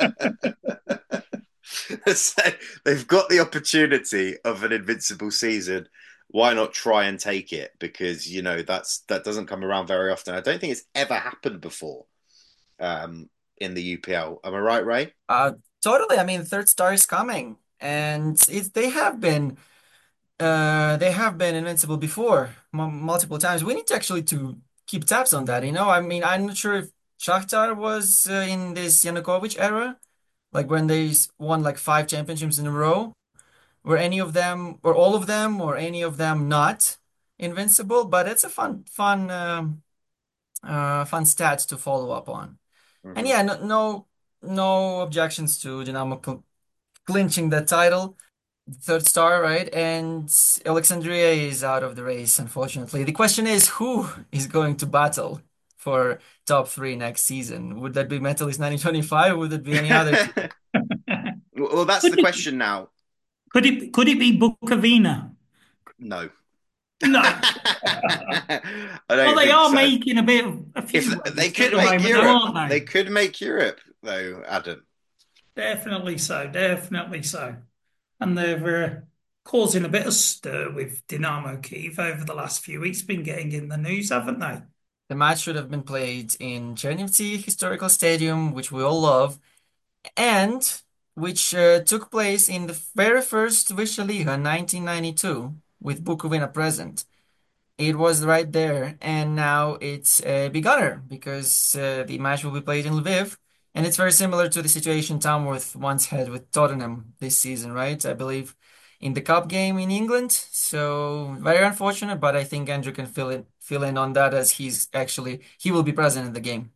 So they've got the opportunity of an invincible season. Why not try and take it? Because, you know, that's that doesn't come around very often. I don't think it's ever happened before um, in the U P L. Am I right, Ray? Uh, totally. I mean, third star is coming, and it's they have been uh they have been invincible before m multiple times. We need to actually to keep tabs on that. You know, I mean, I'm not sure if Shakhtar was uh, in this Yanukovych era, like when they s- won like five championships in a row. Were any of them, or all of them, or any of them not invincible? But it's a fun, fun, um, uh, fun stat to follow up on. And Mm-hmm. yeah, no, no, no objections to Dynamo cl clinching the title, third star, right? And Alexandria is out of the race, unfortunately. The question is, who is going to battle for top three next season? Would that be Metalist nineteen twenty-five? Would it be any other team? Well, that's Could the it, question now. could it could it be Bukovina? No. No. I Well, don't they think are so. making a bit of a If few they waves at could the make moment, though, Europe, aren't they they? could make Europe, though, Adam. Definitely so. Definitely so. And they're uh, causing a bit of stir with Dynamo Kyiv over the last few weeks. Been getting in the news, haven't they? The match should have been played in Chernivtsi Historical Stadium, which we all love, and which uh, took place in the very first Vysha Liga, nineteen ninety-two, with Bukovina present. It was right there, and now it's a begunner because uh, the match will be played in Lviv, and it's very similar to the situation Tamworth once had with Tottenham this season, right? I believe in the cup game in England. So very unfortunate, but I think Andrew can fill in fill in on that as he's actually he will be present in the game.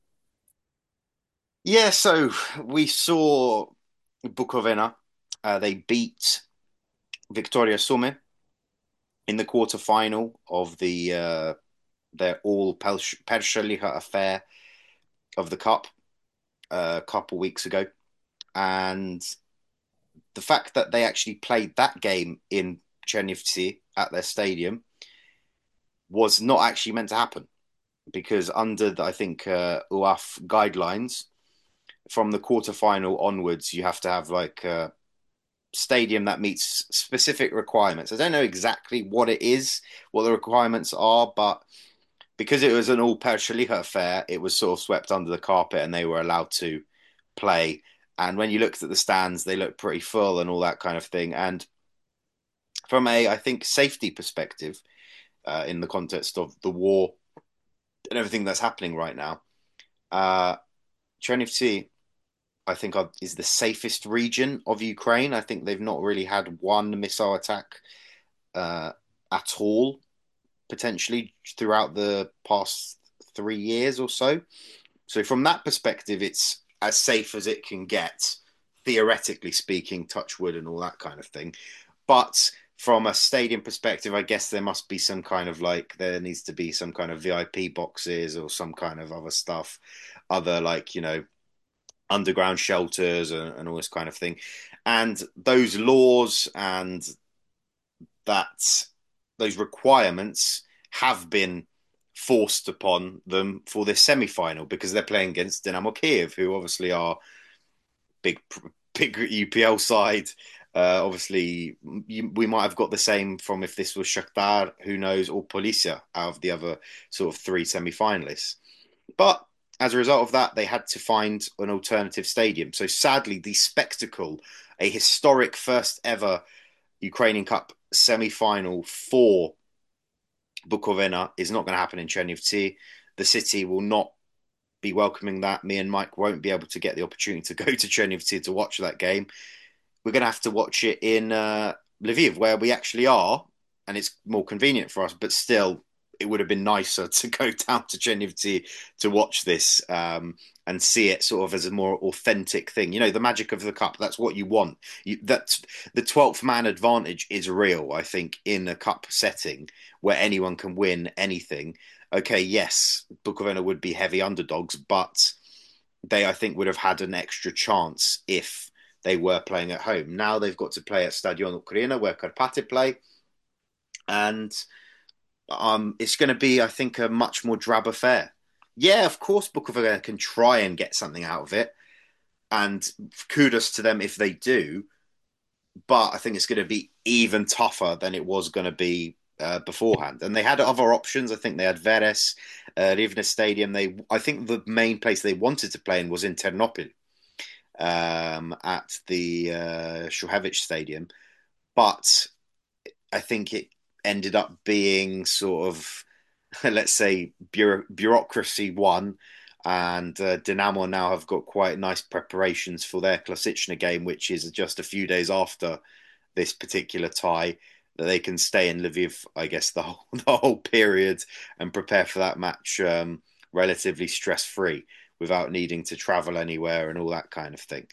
Yeah, so we saw Bukovina. Uh, they beat Victoria Sumy in the quarterfinal of the uh, their all Persha Liga affair of the cup uh, a couple weeks ago, and the fact that they actually played that game in Chernivtsi at their stadium was not actually meant to happen because under the, I think uh, U A F guidelines, from the quarterfinal onwards, you have to have like a stadium that meets specific requirements. I don't know exactly what it is, what the requirements are, but because it was an all Persha Liga affair, it was sort of swept under the carpet and they were allowed to play. And when you looked at the stands, they looked pretty full and all that kind of thing. And from a, I think, safety perspective, uh, in the context of the war and everything that's happening right now, uh, Chernivtsi, I think, are, is the safest region of Ukraine. I think they've not really had one missile attack uh, at all, potentially throughout the past three years or so. So from that perspective, it's as safe as it can get, theoretically speaking, touch wood and all that kind of thing. But from a stadium perspective, I guess there must be some kind of like there needs to be some kind of V I P boxes or some kind of other stuff, other like, you know, underground shelters and, and all this kind of thing. And those laws and that those requirements have been forced upon them for this semi-final because they're playing against Dynamo Kiev, who obviously are big, big U P L side. Uh, obviously, you, we might have got the same from if this was Shakhtar, who knows, or Policia out of the other sort of three semi-finalists. But as a result of that, they had to find an alternative stadium. So sadly, the spectacle, a historic first ever Ukrainian Cup semi-final for Bukovina, is not going to happen in Chernivtsi. The city will not be welcoming that. Me and Mike won't be able to get the opportunity to go to Chernivtsi to watch that game. We're going to have to watch it in uh, Lviv, where we actually are, and it's more convenient for us, but still, it would have been nicer to go down to Chernivtsi to watch this um, and see it sort of as a more authentic thing. You know, the magic of the cup, that's what you want. You, that's, the twelfth man advantage is real, I think, in a cup setting where anyone can win anything. Okay, yes, Bukovina would be heavy underdogs, but they, I think, would have had an extra chance if they were playing at home. Now they've got to play at Stadion Ukraina, where Karpaty play, and um, it's going to be, I think, a much more drab affair. Yeah, of course, Bukovina can try and get something out of it, and kudos to them if they do, but I think it's going to be even tougher than it was going to be uh, beforehand. And they had other options. I think they had Veres, uh, Rivne Stadium. They, I think the main place they wanted to play in was in Ternopil, um, at the uh, Shuhevich Stadium. But I think it ended up being sort of, let's say, bureau- bureaucracy won. And uh, Dynamo now have got quite nice preparations for their Klasichna game, which is just a few days after this particular tie, that they can stay in Lviv, I guess, the whole, the whole period and prepare for that match um, relatively stress-free without needing to travel anywhere and all that kind of thing.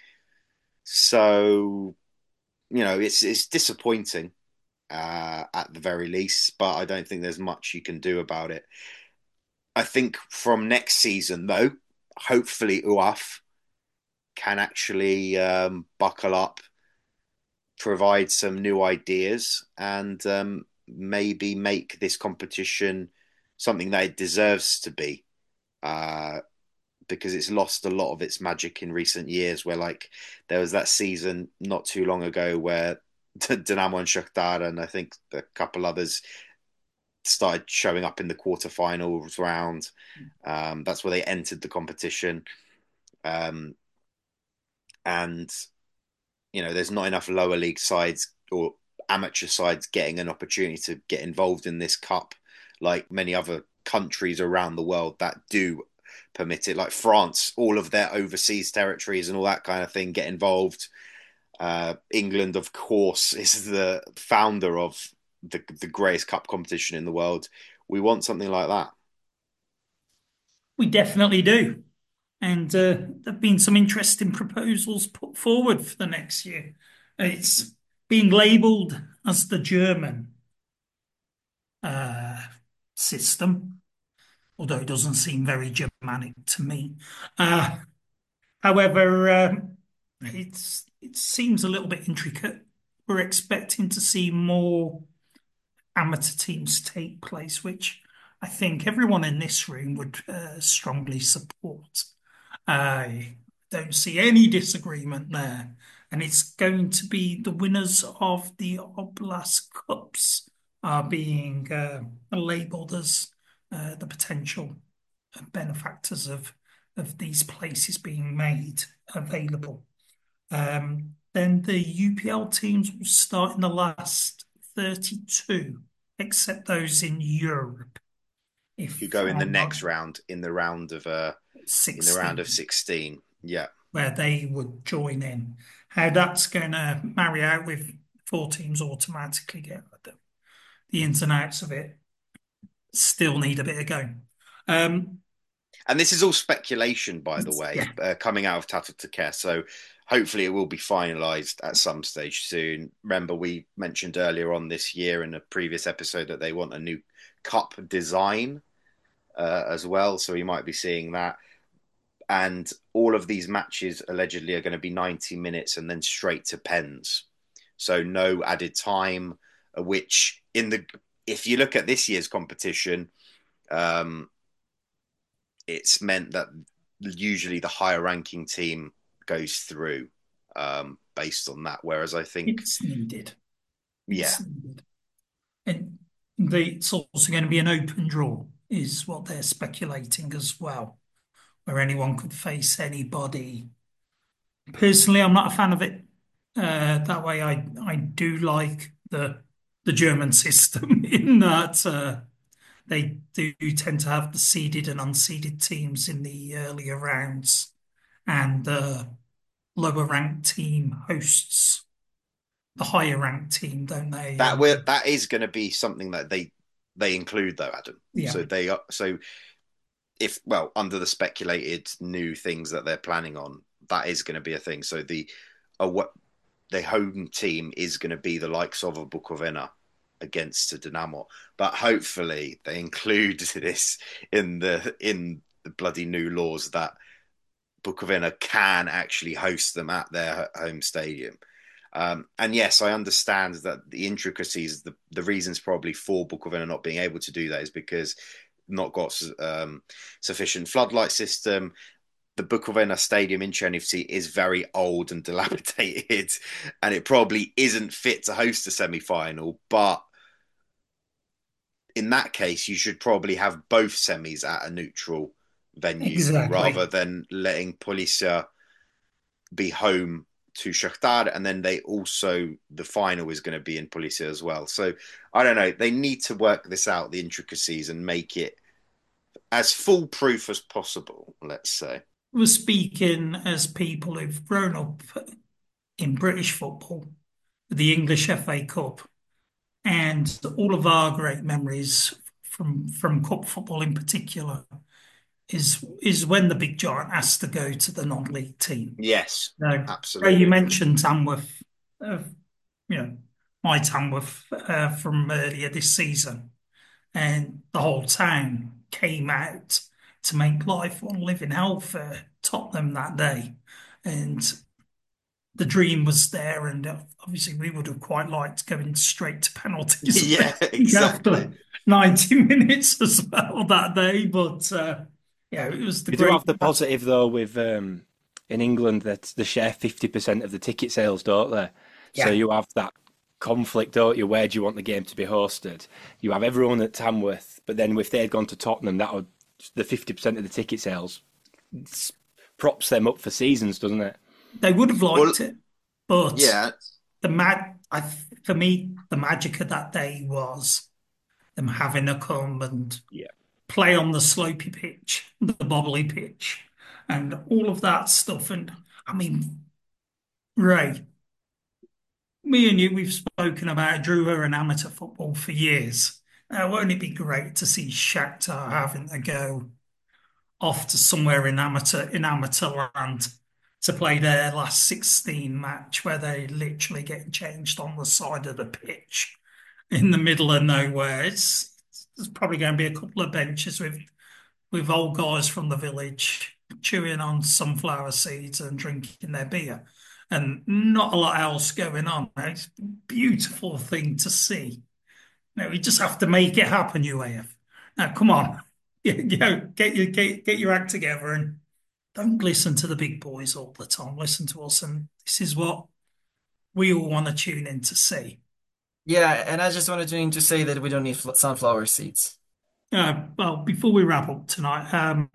So, you know, it's it's disappointing uh, at the very least, but I don't think there's much you can do about it. I think from next season, though, hopefully U A F can actually um, buckle up, provide some new ideas, and um, maybe make this competition something that it deserves to be. Uh, because it's lost a lot of its magic in recent years, where like there was that season not too long ago where Dynamo and Shakhtar and I think a couple others started showing up in the quarterfinals round. Um, that's where they entered the competition. Um, and, you know, there's not enough lower league sides or amateur sides getting an opportunity to get involved in this cup, like many other countries around the world that do permit it, like France, all of their overseas territories and all that kind of thing get involved. Uh, England, of course, is the founder of the, the greatest cup competition in the world. We want something like that. We definitely do. And uh, there have been some interesting proposals put forward for the next year. It's being labelled as the German uh, system, although it doesn't seem very Germanic to me. Uh, however, um, it's it seems a little bit intricate. We're expecting to see more amateur teams take place, which I think everyone in this room would uh, strongly support. I don't see any disagreement there. And it's going to be the winners of the Oblast Cups are being uh, labelled as uh, the potential benefactors of, of these places being made available. Um, then the U P L teams will start in the last thirty-two, except those in Europe. If You go in the I'm next not round, in the round of uh, in the round of sixteen. Yeah. Where they would join in. How that's going to marry out with four teams automatically get the, the ins and outs of it still need a bit of going. Um, And this is all speculation, by the way, yeah. uh, coming out of Tata Take. So hopefully it will be finalised at some stage soon. Remember, we mentioned earlier on this year in a previous episode that they want a new cup design uh, as well, so we might be seeing that. And all of these matches allegedly are going to be ninety minutes and then straight to pens. So no added time, which in the if you look at this year's competition, um, it's meant that usually the higher ranking team goes through um, based on that. Whereas I think It's needed. yeah, It's needed. And the, it's also going to be an open draw, is what they're speculating as well, where anyone could face anybody. Personally, I'm not a fan of it. Uh, that way, I I do like the the German system in that uh, they do tend to have the seeded and unseeded teams in the earlier rounds, and the lower ranked team hosts the higher ranked team, don't they? that And, will that is going to be something that they they include though, Adam. yeah. So they are so if well under the speculated new things that they're planning on, that is going to be a thing. So the uh, what the home team is going to be the likes of a Bukovina against a Dynamo, but hopefully they include this in the in the bloody new laws that Bukovina can actually host them at their home stadium. Um, and yes, I understand that the intricacies, the, the reasons probably for Bukovina not being able to do that is because not got um, sufficient floodlight system. The Bukovina Stadium in Chernihiv is very old and dilapidated, and it probably isn't fit to host a semi-final. But in that case, you should probably have both semis at a neutral venue Exactly. rather than letting Policia be home to Shakhtar, and then they also the final is going to be in Policia as well. So I don't know. They need to work this out, the intricacies, and make it as foolproof as possible. Let's say. We're speaking as people who've grown up in British football, the English F A Cup, and all of our great memories from from cup football in particular is is when the big giant has to go to the non-league team. Yes, Now, absolutely. Ray, you mentioned Tamworth, uh, you know, my Tamworth uh, from earlier this season, and the whole town came out to make life one living hell for Tottenham that day, and the dream was there, and obviously we would have quite liked going straight to penalties. Yeah, exactly. After ninety minutes as well that day, but uh, yeah, it was the We great. do have the positive though with um, in England that they share fifty percent of the ticket sales, don't they? Yeah. So you have that conflict, don't you? Where do you want the game to be hosted? You have everyone at Tamworth, but then if they'd gone to Tottenham, that would the fifty percent of the ticket sales props them up for seasons, doesn't it? They would have liked Well, it, but Yeah, the mad, I, for me, the magic of that day was them having to come and Yeah. play on the slopey pitch, the bobbly pitch, and all of that stuff. And I mean, Ray, me and you, we've spoken about Drua and amateur football for years. Now, won't it be great to see Shakhtar having to go off to somewhere in amateur in amateur land to play their last sixteen match, where they literally get changed on the side of the pitch in the middle of nowhere? It's there's probably going to be a couple of benches with with old guys from the village chewing on sunflower seeds and drinking their beer, and not a lot else going on. It's a beautiful thing to see. Now, we just have to make it happen, U A F. Now, come on, you know, get your get, get your act together and don't listen to the big boys all the time. Listen to us, and this is what we all want to tune in to see. Yeah, and I just wanted to, to say that we don't need fl- sunflower seeds. Uh, well, before we wrap up tonight, um,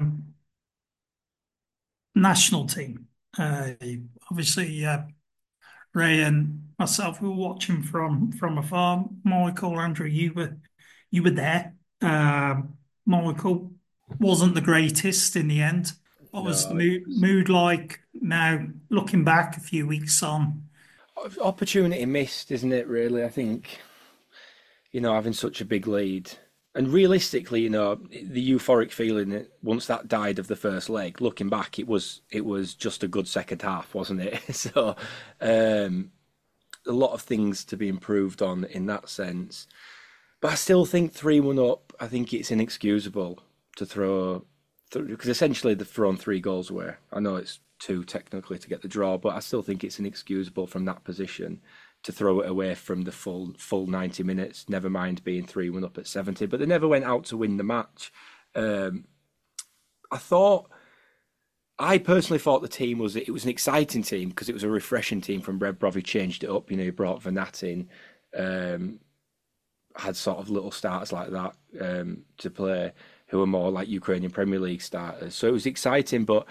national team. Uh, obviously, uh, Ray and myself, we were watching from from afar. Michael, Andrew, you were you were there. Um, Michael wasn't the greatest in the end. What was the No, mood, mood like now, looking back a few weeks on? opportunity missed, isn't it? Really, I think you know having such a big lead And realistically, you know, the euphoric feeling that once that died of the first leg, looking back, it was it was just a good second half, wasn't it? So, um, a lot of things to be improved on in that sense. But I still think three one up. I think it's inexcusable to throw because essentially they've thrown three goals away. I know it's two technically to get the draw, but I still think it's inexcusable from that position to throw it away from the full full ninety minutes. Never mind being three one up at seventy, but they never went out to win the match. Um, I thought. I personally thought the team was it was an exciting team because it was a refreshing team from Rebrov. He changed it up, you know, he brought Vanat in, um, had sort of little starters like that um, to play who were more like Ukrainian Premier League starters. So it was exciting, but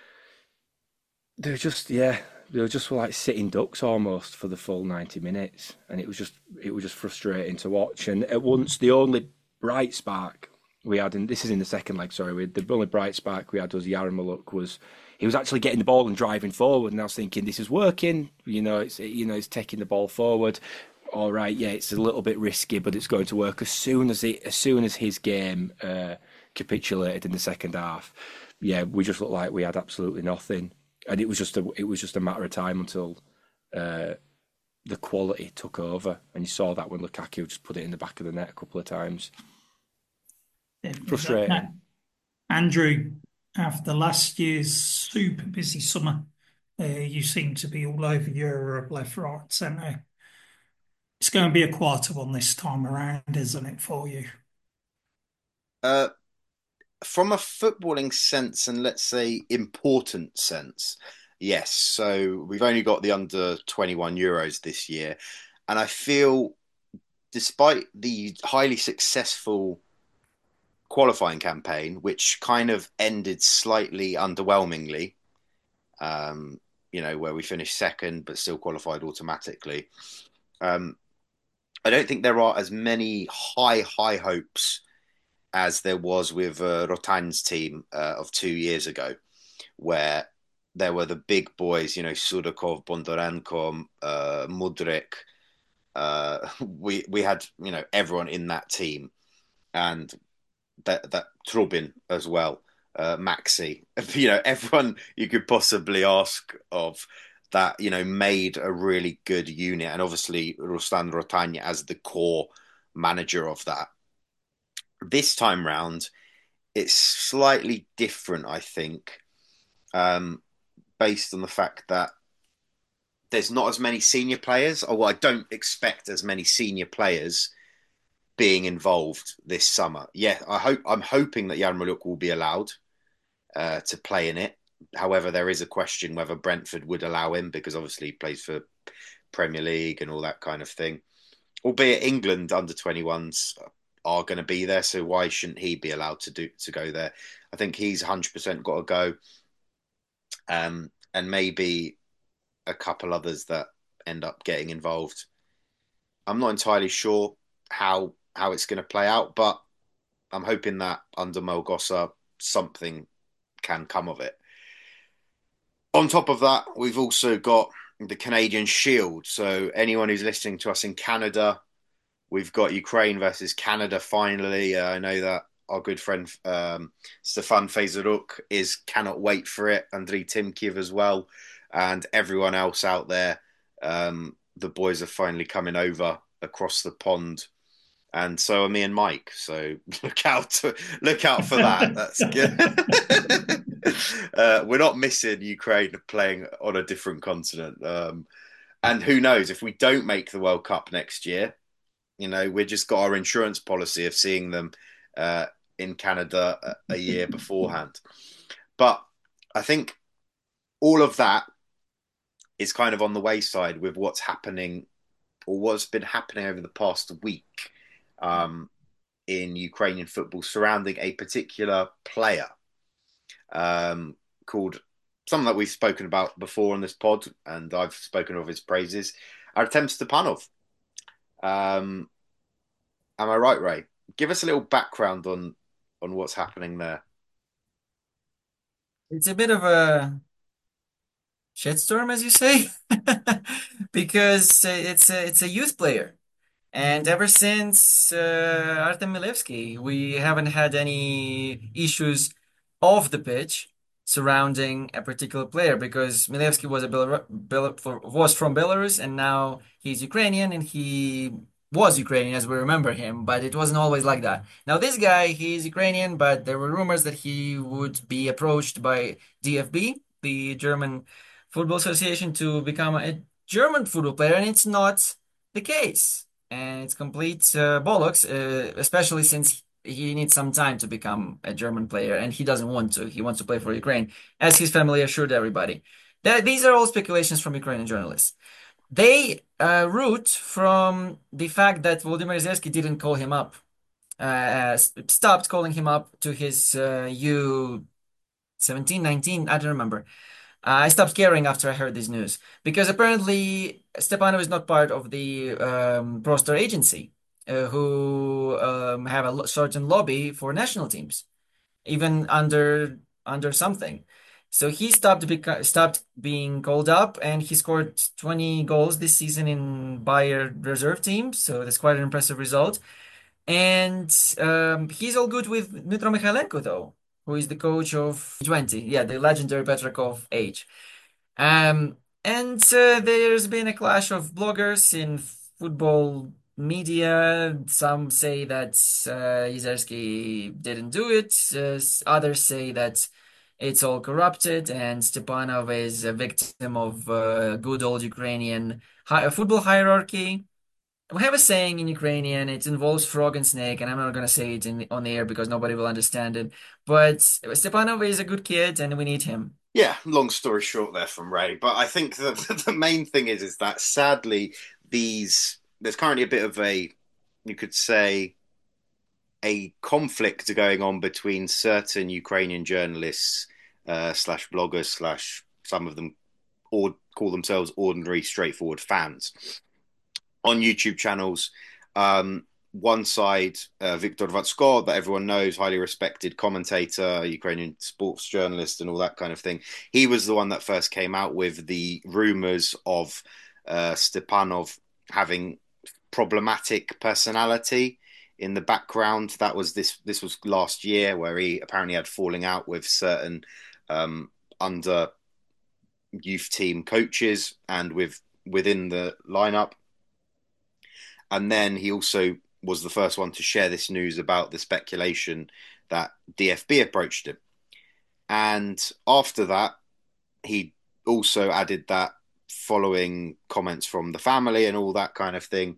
they were just yeah, they were just like sitting ducks almost for the full ninety minutes, and it was just it was just frustrating to watch. And at once the only bright spark we had, and this is in the second leg, sorry, we, the only bright spark we had was Yarmouk was he was actually getting the ball and driving forward, and I was thinking this is working. You know, it's you know, it's taking the ball forward. All right, yeah, it's a little bit risky, but it's going to work as soon as it, as soon as his game uh, capitulated in the second half. Yeah, we just looked like we had absolutely nothing, and it was just a it was just a matter of time until uh, the quality took over, and you saw that when Lukaku just put it in the back of the net a couple of times. Frustrating. Andrew, after last year's super busy summer, uh, you seem to be all over Europe, left, right, centre. It's going to be a quieter one this time around, isn't it, for you? Uh, from a footballing sense and let's say important sense, yes. So we've only got the under twenty-one Euros this year. And I feel despite the highly successful qualifying campaign, which kind of ended slightly underwhelmingly, um, you know, where we finished second but still qualified automatically. Um, I don't think there are as many high, high hopes as there was with uh, Rotan's team uh, of two years ago, where there were the big boys, you know, Sudakov, Bondarenko, uh, Mudrik. Uh, we we had, you know, everyone in that team, and that that Trubin as well, uh, Maxi, you know, everyone you could possibly ask of that, you know, made a really good unit, and obviously Ruslan Rotanya as the core manager of that. This time round, it's slightly different, I think, um, based on the fact that there's not as many senior players, or well, I don't expect as many senior players being involved this summer. Yeah, I hope I'm hoping that Yarmouk will be allowed uh, to play in it. However, there is a question whether Brentford would allow him because obviously he plays for Premier League and all that kind of thing. Albeit England under twenty-ones are going to be there, so why shouldn't he be allowed to do to go there? I think he's one hundred percent got to go, um, and maybe a couple others that end up getting involved. I'm not entirely sure how how it's going to play out, but I'm hoping that under Melgosa something can come of it. On top of that, we've also got the Canadian Shield. So anyone who's listening to us in Canada, we've got Ukraine versus Canada finally. Uh, I know that our good friend um, Stefan Fezaruk is cannot wait for it. Andriy Timkiev as well. And everyone else out there. Um, the boys are finally coming over across the pond. And so are me and Mike. So look out, to, look out for that. That's good. uh, we're not missing Ukraine playing on a different continent. Um, and who knows, if we don't make the World Cup next year, you know, we just got our insurance policy of seeing them uh, in Canada a, a year beforehand. But I think all of that is kind of on the wayside with what's happening or what's been happening over the past week um, in Ukrainian football surrounding a particular player um, called something that we've spoken about before on this pod, and I've spoken of his praises, Artem Stepanov. Um, am I right, Ray? Give us a little background on on what's happening there. It's a bit of a shitstorm, as you say, because it's a it's a youth player. And ever since uh, Artem Milevsky, we haven't had any issues off the pitch surrounding a particular player because Milevsky was a Belar Bel for, was from Belarus and now he's Ukrainian and he was Ukrainian as we remember him, but it wasn't always like that. Now this guy, he's Ukrainian, but there were rumors that he would be approached by D F B, the German Football Association, to become a German football player, and it's not the case. And it's complete uh, bollocks, uh, especially since he needs some time to become a German player, and he doesn't want to. He wants to play for Ukraine, as his family assured everybody. That, these are all speculations from Ukrainian journalists. They uh, root from the fact that Volodymyr Zelensky didn't call him up, uh, stopped calling him up to his uh, U seventeen, nineteen, I don't remember. I stopped caring after I heard this news because apparently Stepanov is not part of the um, Pro Star agency, uh, who um, have a lo- certain lobby for national teams, even under under something. So he stopped beca- stopped being called up, and he scored twenty goals this season in Bayer reserve team. So that's quite an impressive result. And um, he's all good with Dmytro Mikhailenko, though, who is the coach of twenty. Yeah, the legendary Petrakov age. Um, and uh, there's been a clash of bloggers in football media. Some say that uh, Izerski didn't do it. Uh, others say that it's all corrupted, and Stepanov is a victim of uh, good old Ukrainian hi football hierarchy. We have a saying in Ukrainian, it involves frog and snake, and I'm not going to say it in, on the air because nobody will understand it. But Stepanov is a good kid, and we need him. Yeah, long story short there from Ray. But I think the, the main thing is, is that sadly, these there's currently a bit of a, you could say, a conflict going on between certain Ukrainian journalists uh, slash bloggers slash some of them or call themselves ordinary, straightforward fans on YouTube channels. Um, one side, uh, Viktor Vatsko, that everyone knows, highly respected commentator, Ukrainian sports journalist, and all that kind of thing. He was the one that first came out with the rumors of uh, Stepanov having problematic personality in the background. That was this. This was last year, where he apparently had falling out with certain um, under youth team coaches and with within the lineup. And then he also was the first one to share this news about the speculation that D F B approached him. And after that, he also added that following comments from the family and all that kind of thing,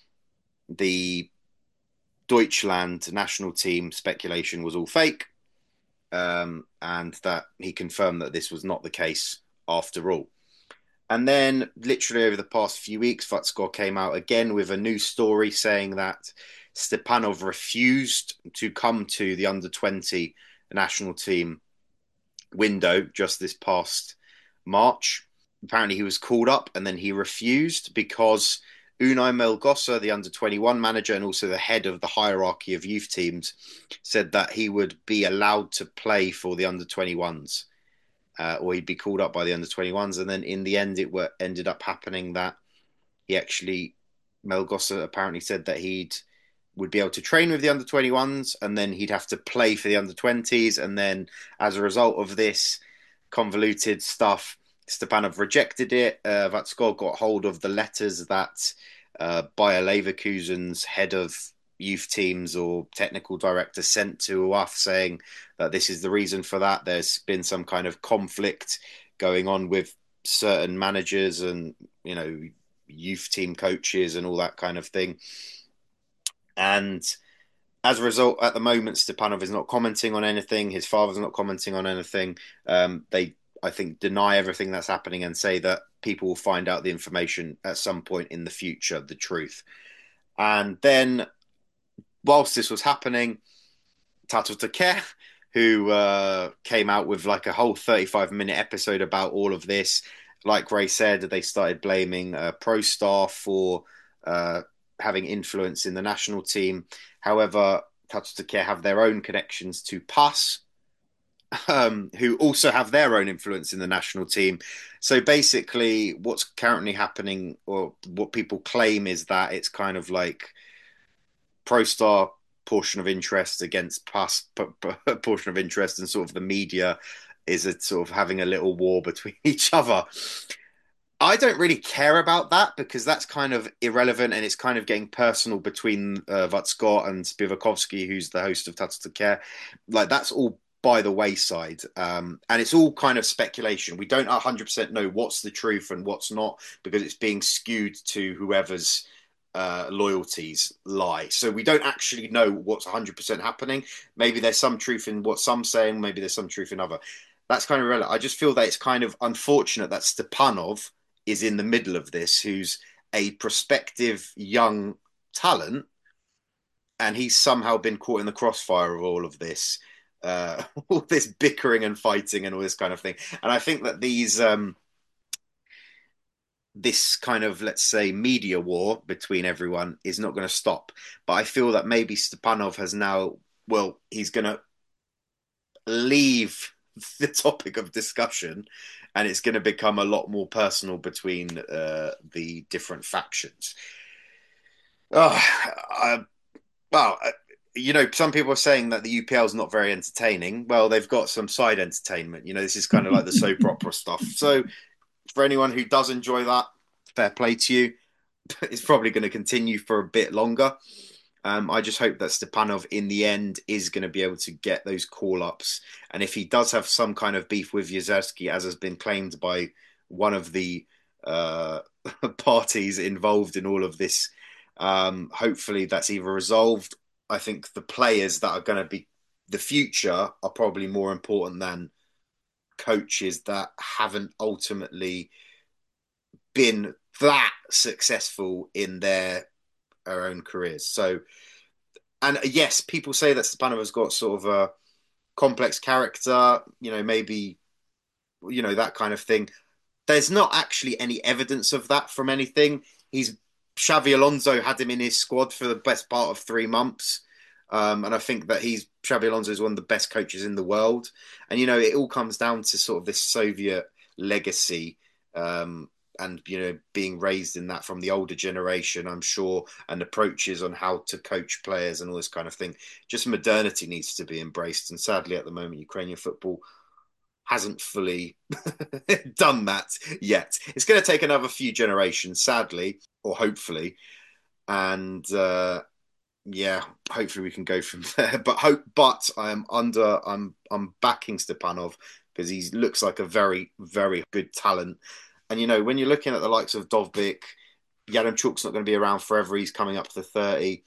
the Deutschland national team speculation was all fake, um, and that he confirmed that this was not the case after all. And then, literally over the past few weeks, Vatsko came out again with a new story saying that Stepanov refused to come to the under twenty national team window just this past March. Apparently, he was called up and then he refused because Unai Melgosa, the under twenty-one manager and also the head of the hierarchy of youth teams, said that he would be allowed to play for the under twenty-ones. Uh, or he'd be called up by the under twenty-ones. And then in the end, it were, ended up happening that he actually, Melgosa apparently said that he'd would be able to train with the under twenty-ones and then he'd have to play for the under twenties. And then as a result of this convoluted stuff, Stepanov rejected it. Uh, Vatsko got hold of the letters that uh, Bayer Leverkusen's head of youth teams or technical director sent to U A F saying that this is the reason for that. There's been some kind of conflict going on with certain managers and, you know, youth team coaches and all that kind of thing. And as a result, at the moment, Stepanov is not commenting on anything. His father's not commenting on anything. Um, they, I think, deny everything that's happening and say that people will find out the information at some point in the future, the truth. And then whilst this was happening, Tato Take, who uh, came out with like a whole thirty-five minute episode about all of this. Like Ray said, they started blaming uh, Pro Star for uh, having influence in the national team. However, Tato Take have their own connections to P A S, um, who also have their own influence in the national team. So basically, what's currently happening, or what people claim, is that it's kind of like pro star portion of interest against past portion of interest, and sort of the media is a sort of having a little war between each other. I don't really care about that because that's kind of irrelevant, and it's kind of getting personal between uh, Vatscott and Spivakovsky, who's the host of Tata Care. Like, that's all by the wayside. Um, and it's all kind of speculation. We don't one hundred percent know what's the truth and what's not, because it's being skewed to whoever's uh, loyalties lie. So we don't actually know what's one hundred percent happening. Maybe there's some truth in what some saying, maybe there's some truth in other. That's kind of relevant. I just feel that it's kind of unfortunate that Stepanov is in the middle of this, who's a prospective young talent, and he's somehow been caught in the crossfire of all of this, uh, all this bickering and fighting and all this kind of thing. And I think that these, um, this kind of, let's say, media war between everyone is not going to stop. But I feel that maybe Stepanov has now, well, he's going to leave the topic of discussion, and it's going to become a lot more personal between uh, the different factions. Oh, I, well, you know, some people are saying that the U P L is not very entertaining. Well, they've got some side entertainment. You know, this is kind of like the soap opera stuff. So for anyone who does enjoy that, fair play to you. It's probably going to continue for a bit longer. Um, I just hope that Stepanov, in the end, is going to be able to get those call-ups. And if he does have some kind of beef with Jezerski, as has been claimed by one of the uh, parties involved in all of this, um, hopefully that's either resolved. I think the players that are going to be the future are probably more important than coaches that haven't ultimately been that successful in their our own careers. So, and yes, people say that Stepanov has got sort of a complex character, you know, maybe, you know, that kind of thing. There's not actually any evidence of that from anything. He's Xavi Alonso had him in his squad for the best part of three months. Um, and I think that he's Xabi Alonso is one of the best coaches in the world. And, you know, it all comes down to sort of this Soviet legacy, um, and, you know, being raised in that from the older generation, I'm sure, and approaches on how to coach players and all this kind of thing. Just modernity needs to be embraced. And sadly, at the moment, Ukrainian football hasn't fully done that yet. It's going to take another few generations, sadly, or hopefully. And, uh, yeah, hopefully we can go from there. But hope, but I'm under, I'm, I'm backing Stepanov because he looks like a very, very good talent. And, you know, when you're looking at the likes of Dovbyk, Yaremchuk's not going to be around forever. He's coming up to thirty.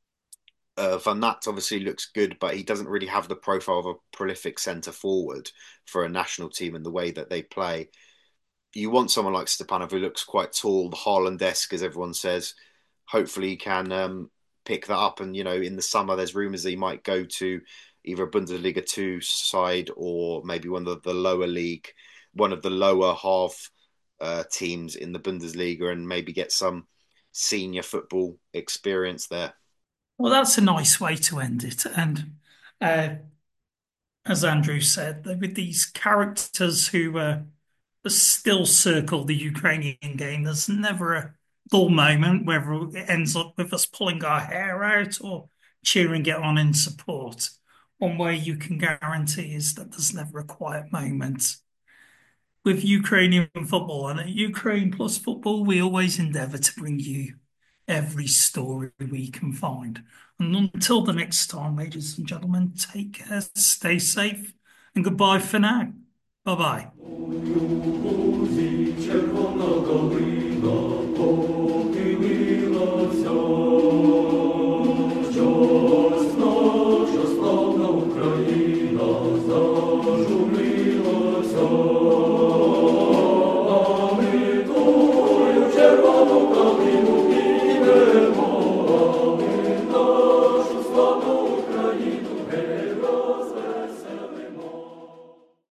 Uh, Van Nat obviously looks good, but he doesn't really have the profile of a prolific centre forward for a national team in the way that they play. You want someone like Stepanov who looks quite tall, Haaland-esque, as everyone says. Hopefully he can um, pick that up. And, you know, in the summer, there's rumours that he might go to either a Bundesliga two side or maybe one of the lower league, one of the lower half uh, teams in the Bundesliga, and maybe get some senior football experience there. Well, that's a nice way to end it. And uh, as Andrew said, with these characters who uh, still circle the Ukrainian game, there's never a dull moment, whether it ends up with us pulling our hair out or cheering it on in support. One way you can guarantee is that there's never a quiet moment. With Ukrainian football, and at Ukraine Plus Football, we always endeavour to bring you every story we can find. And until the next time, ladies and gentlemen, take care, stay safe, and goodbye for now. Bye-bye.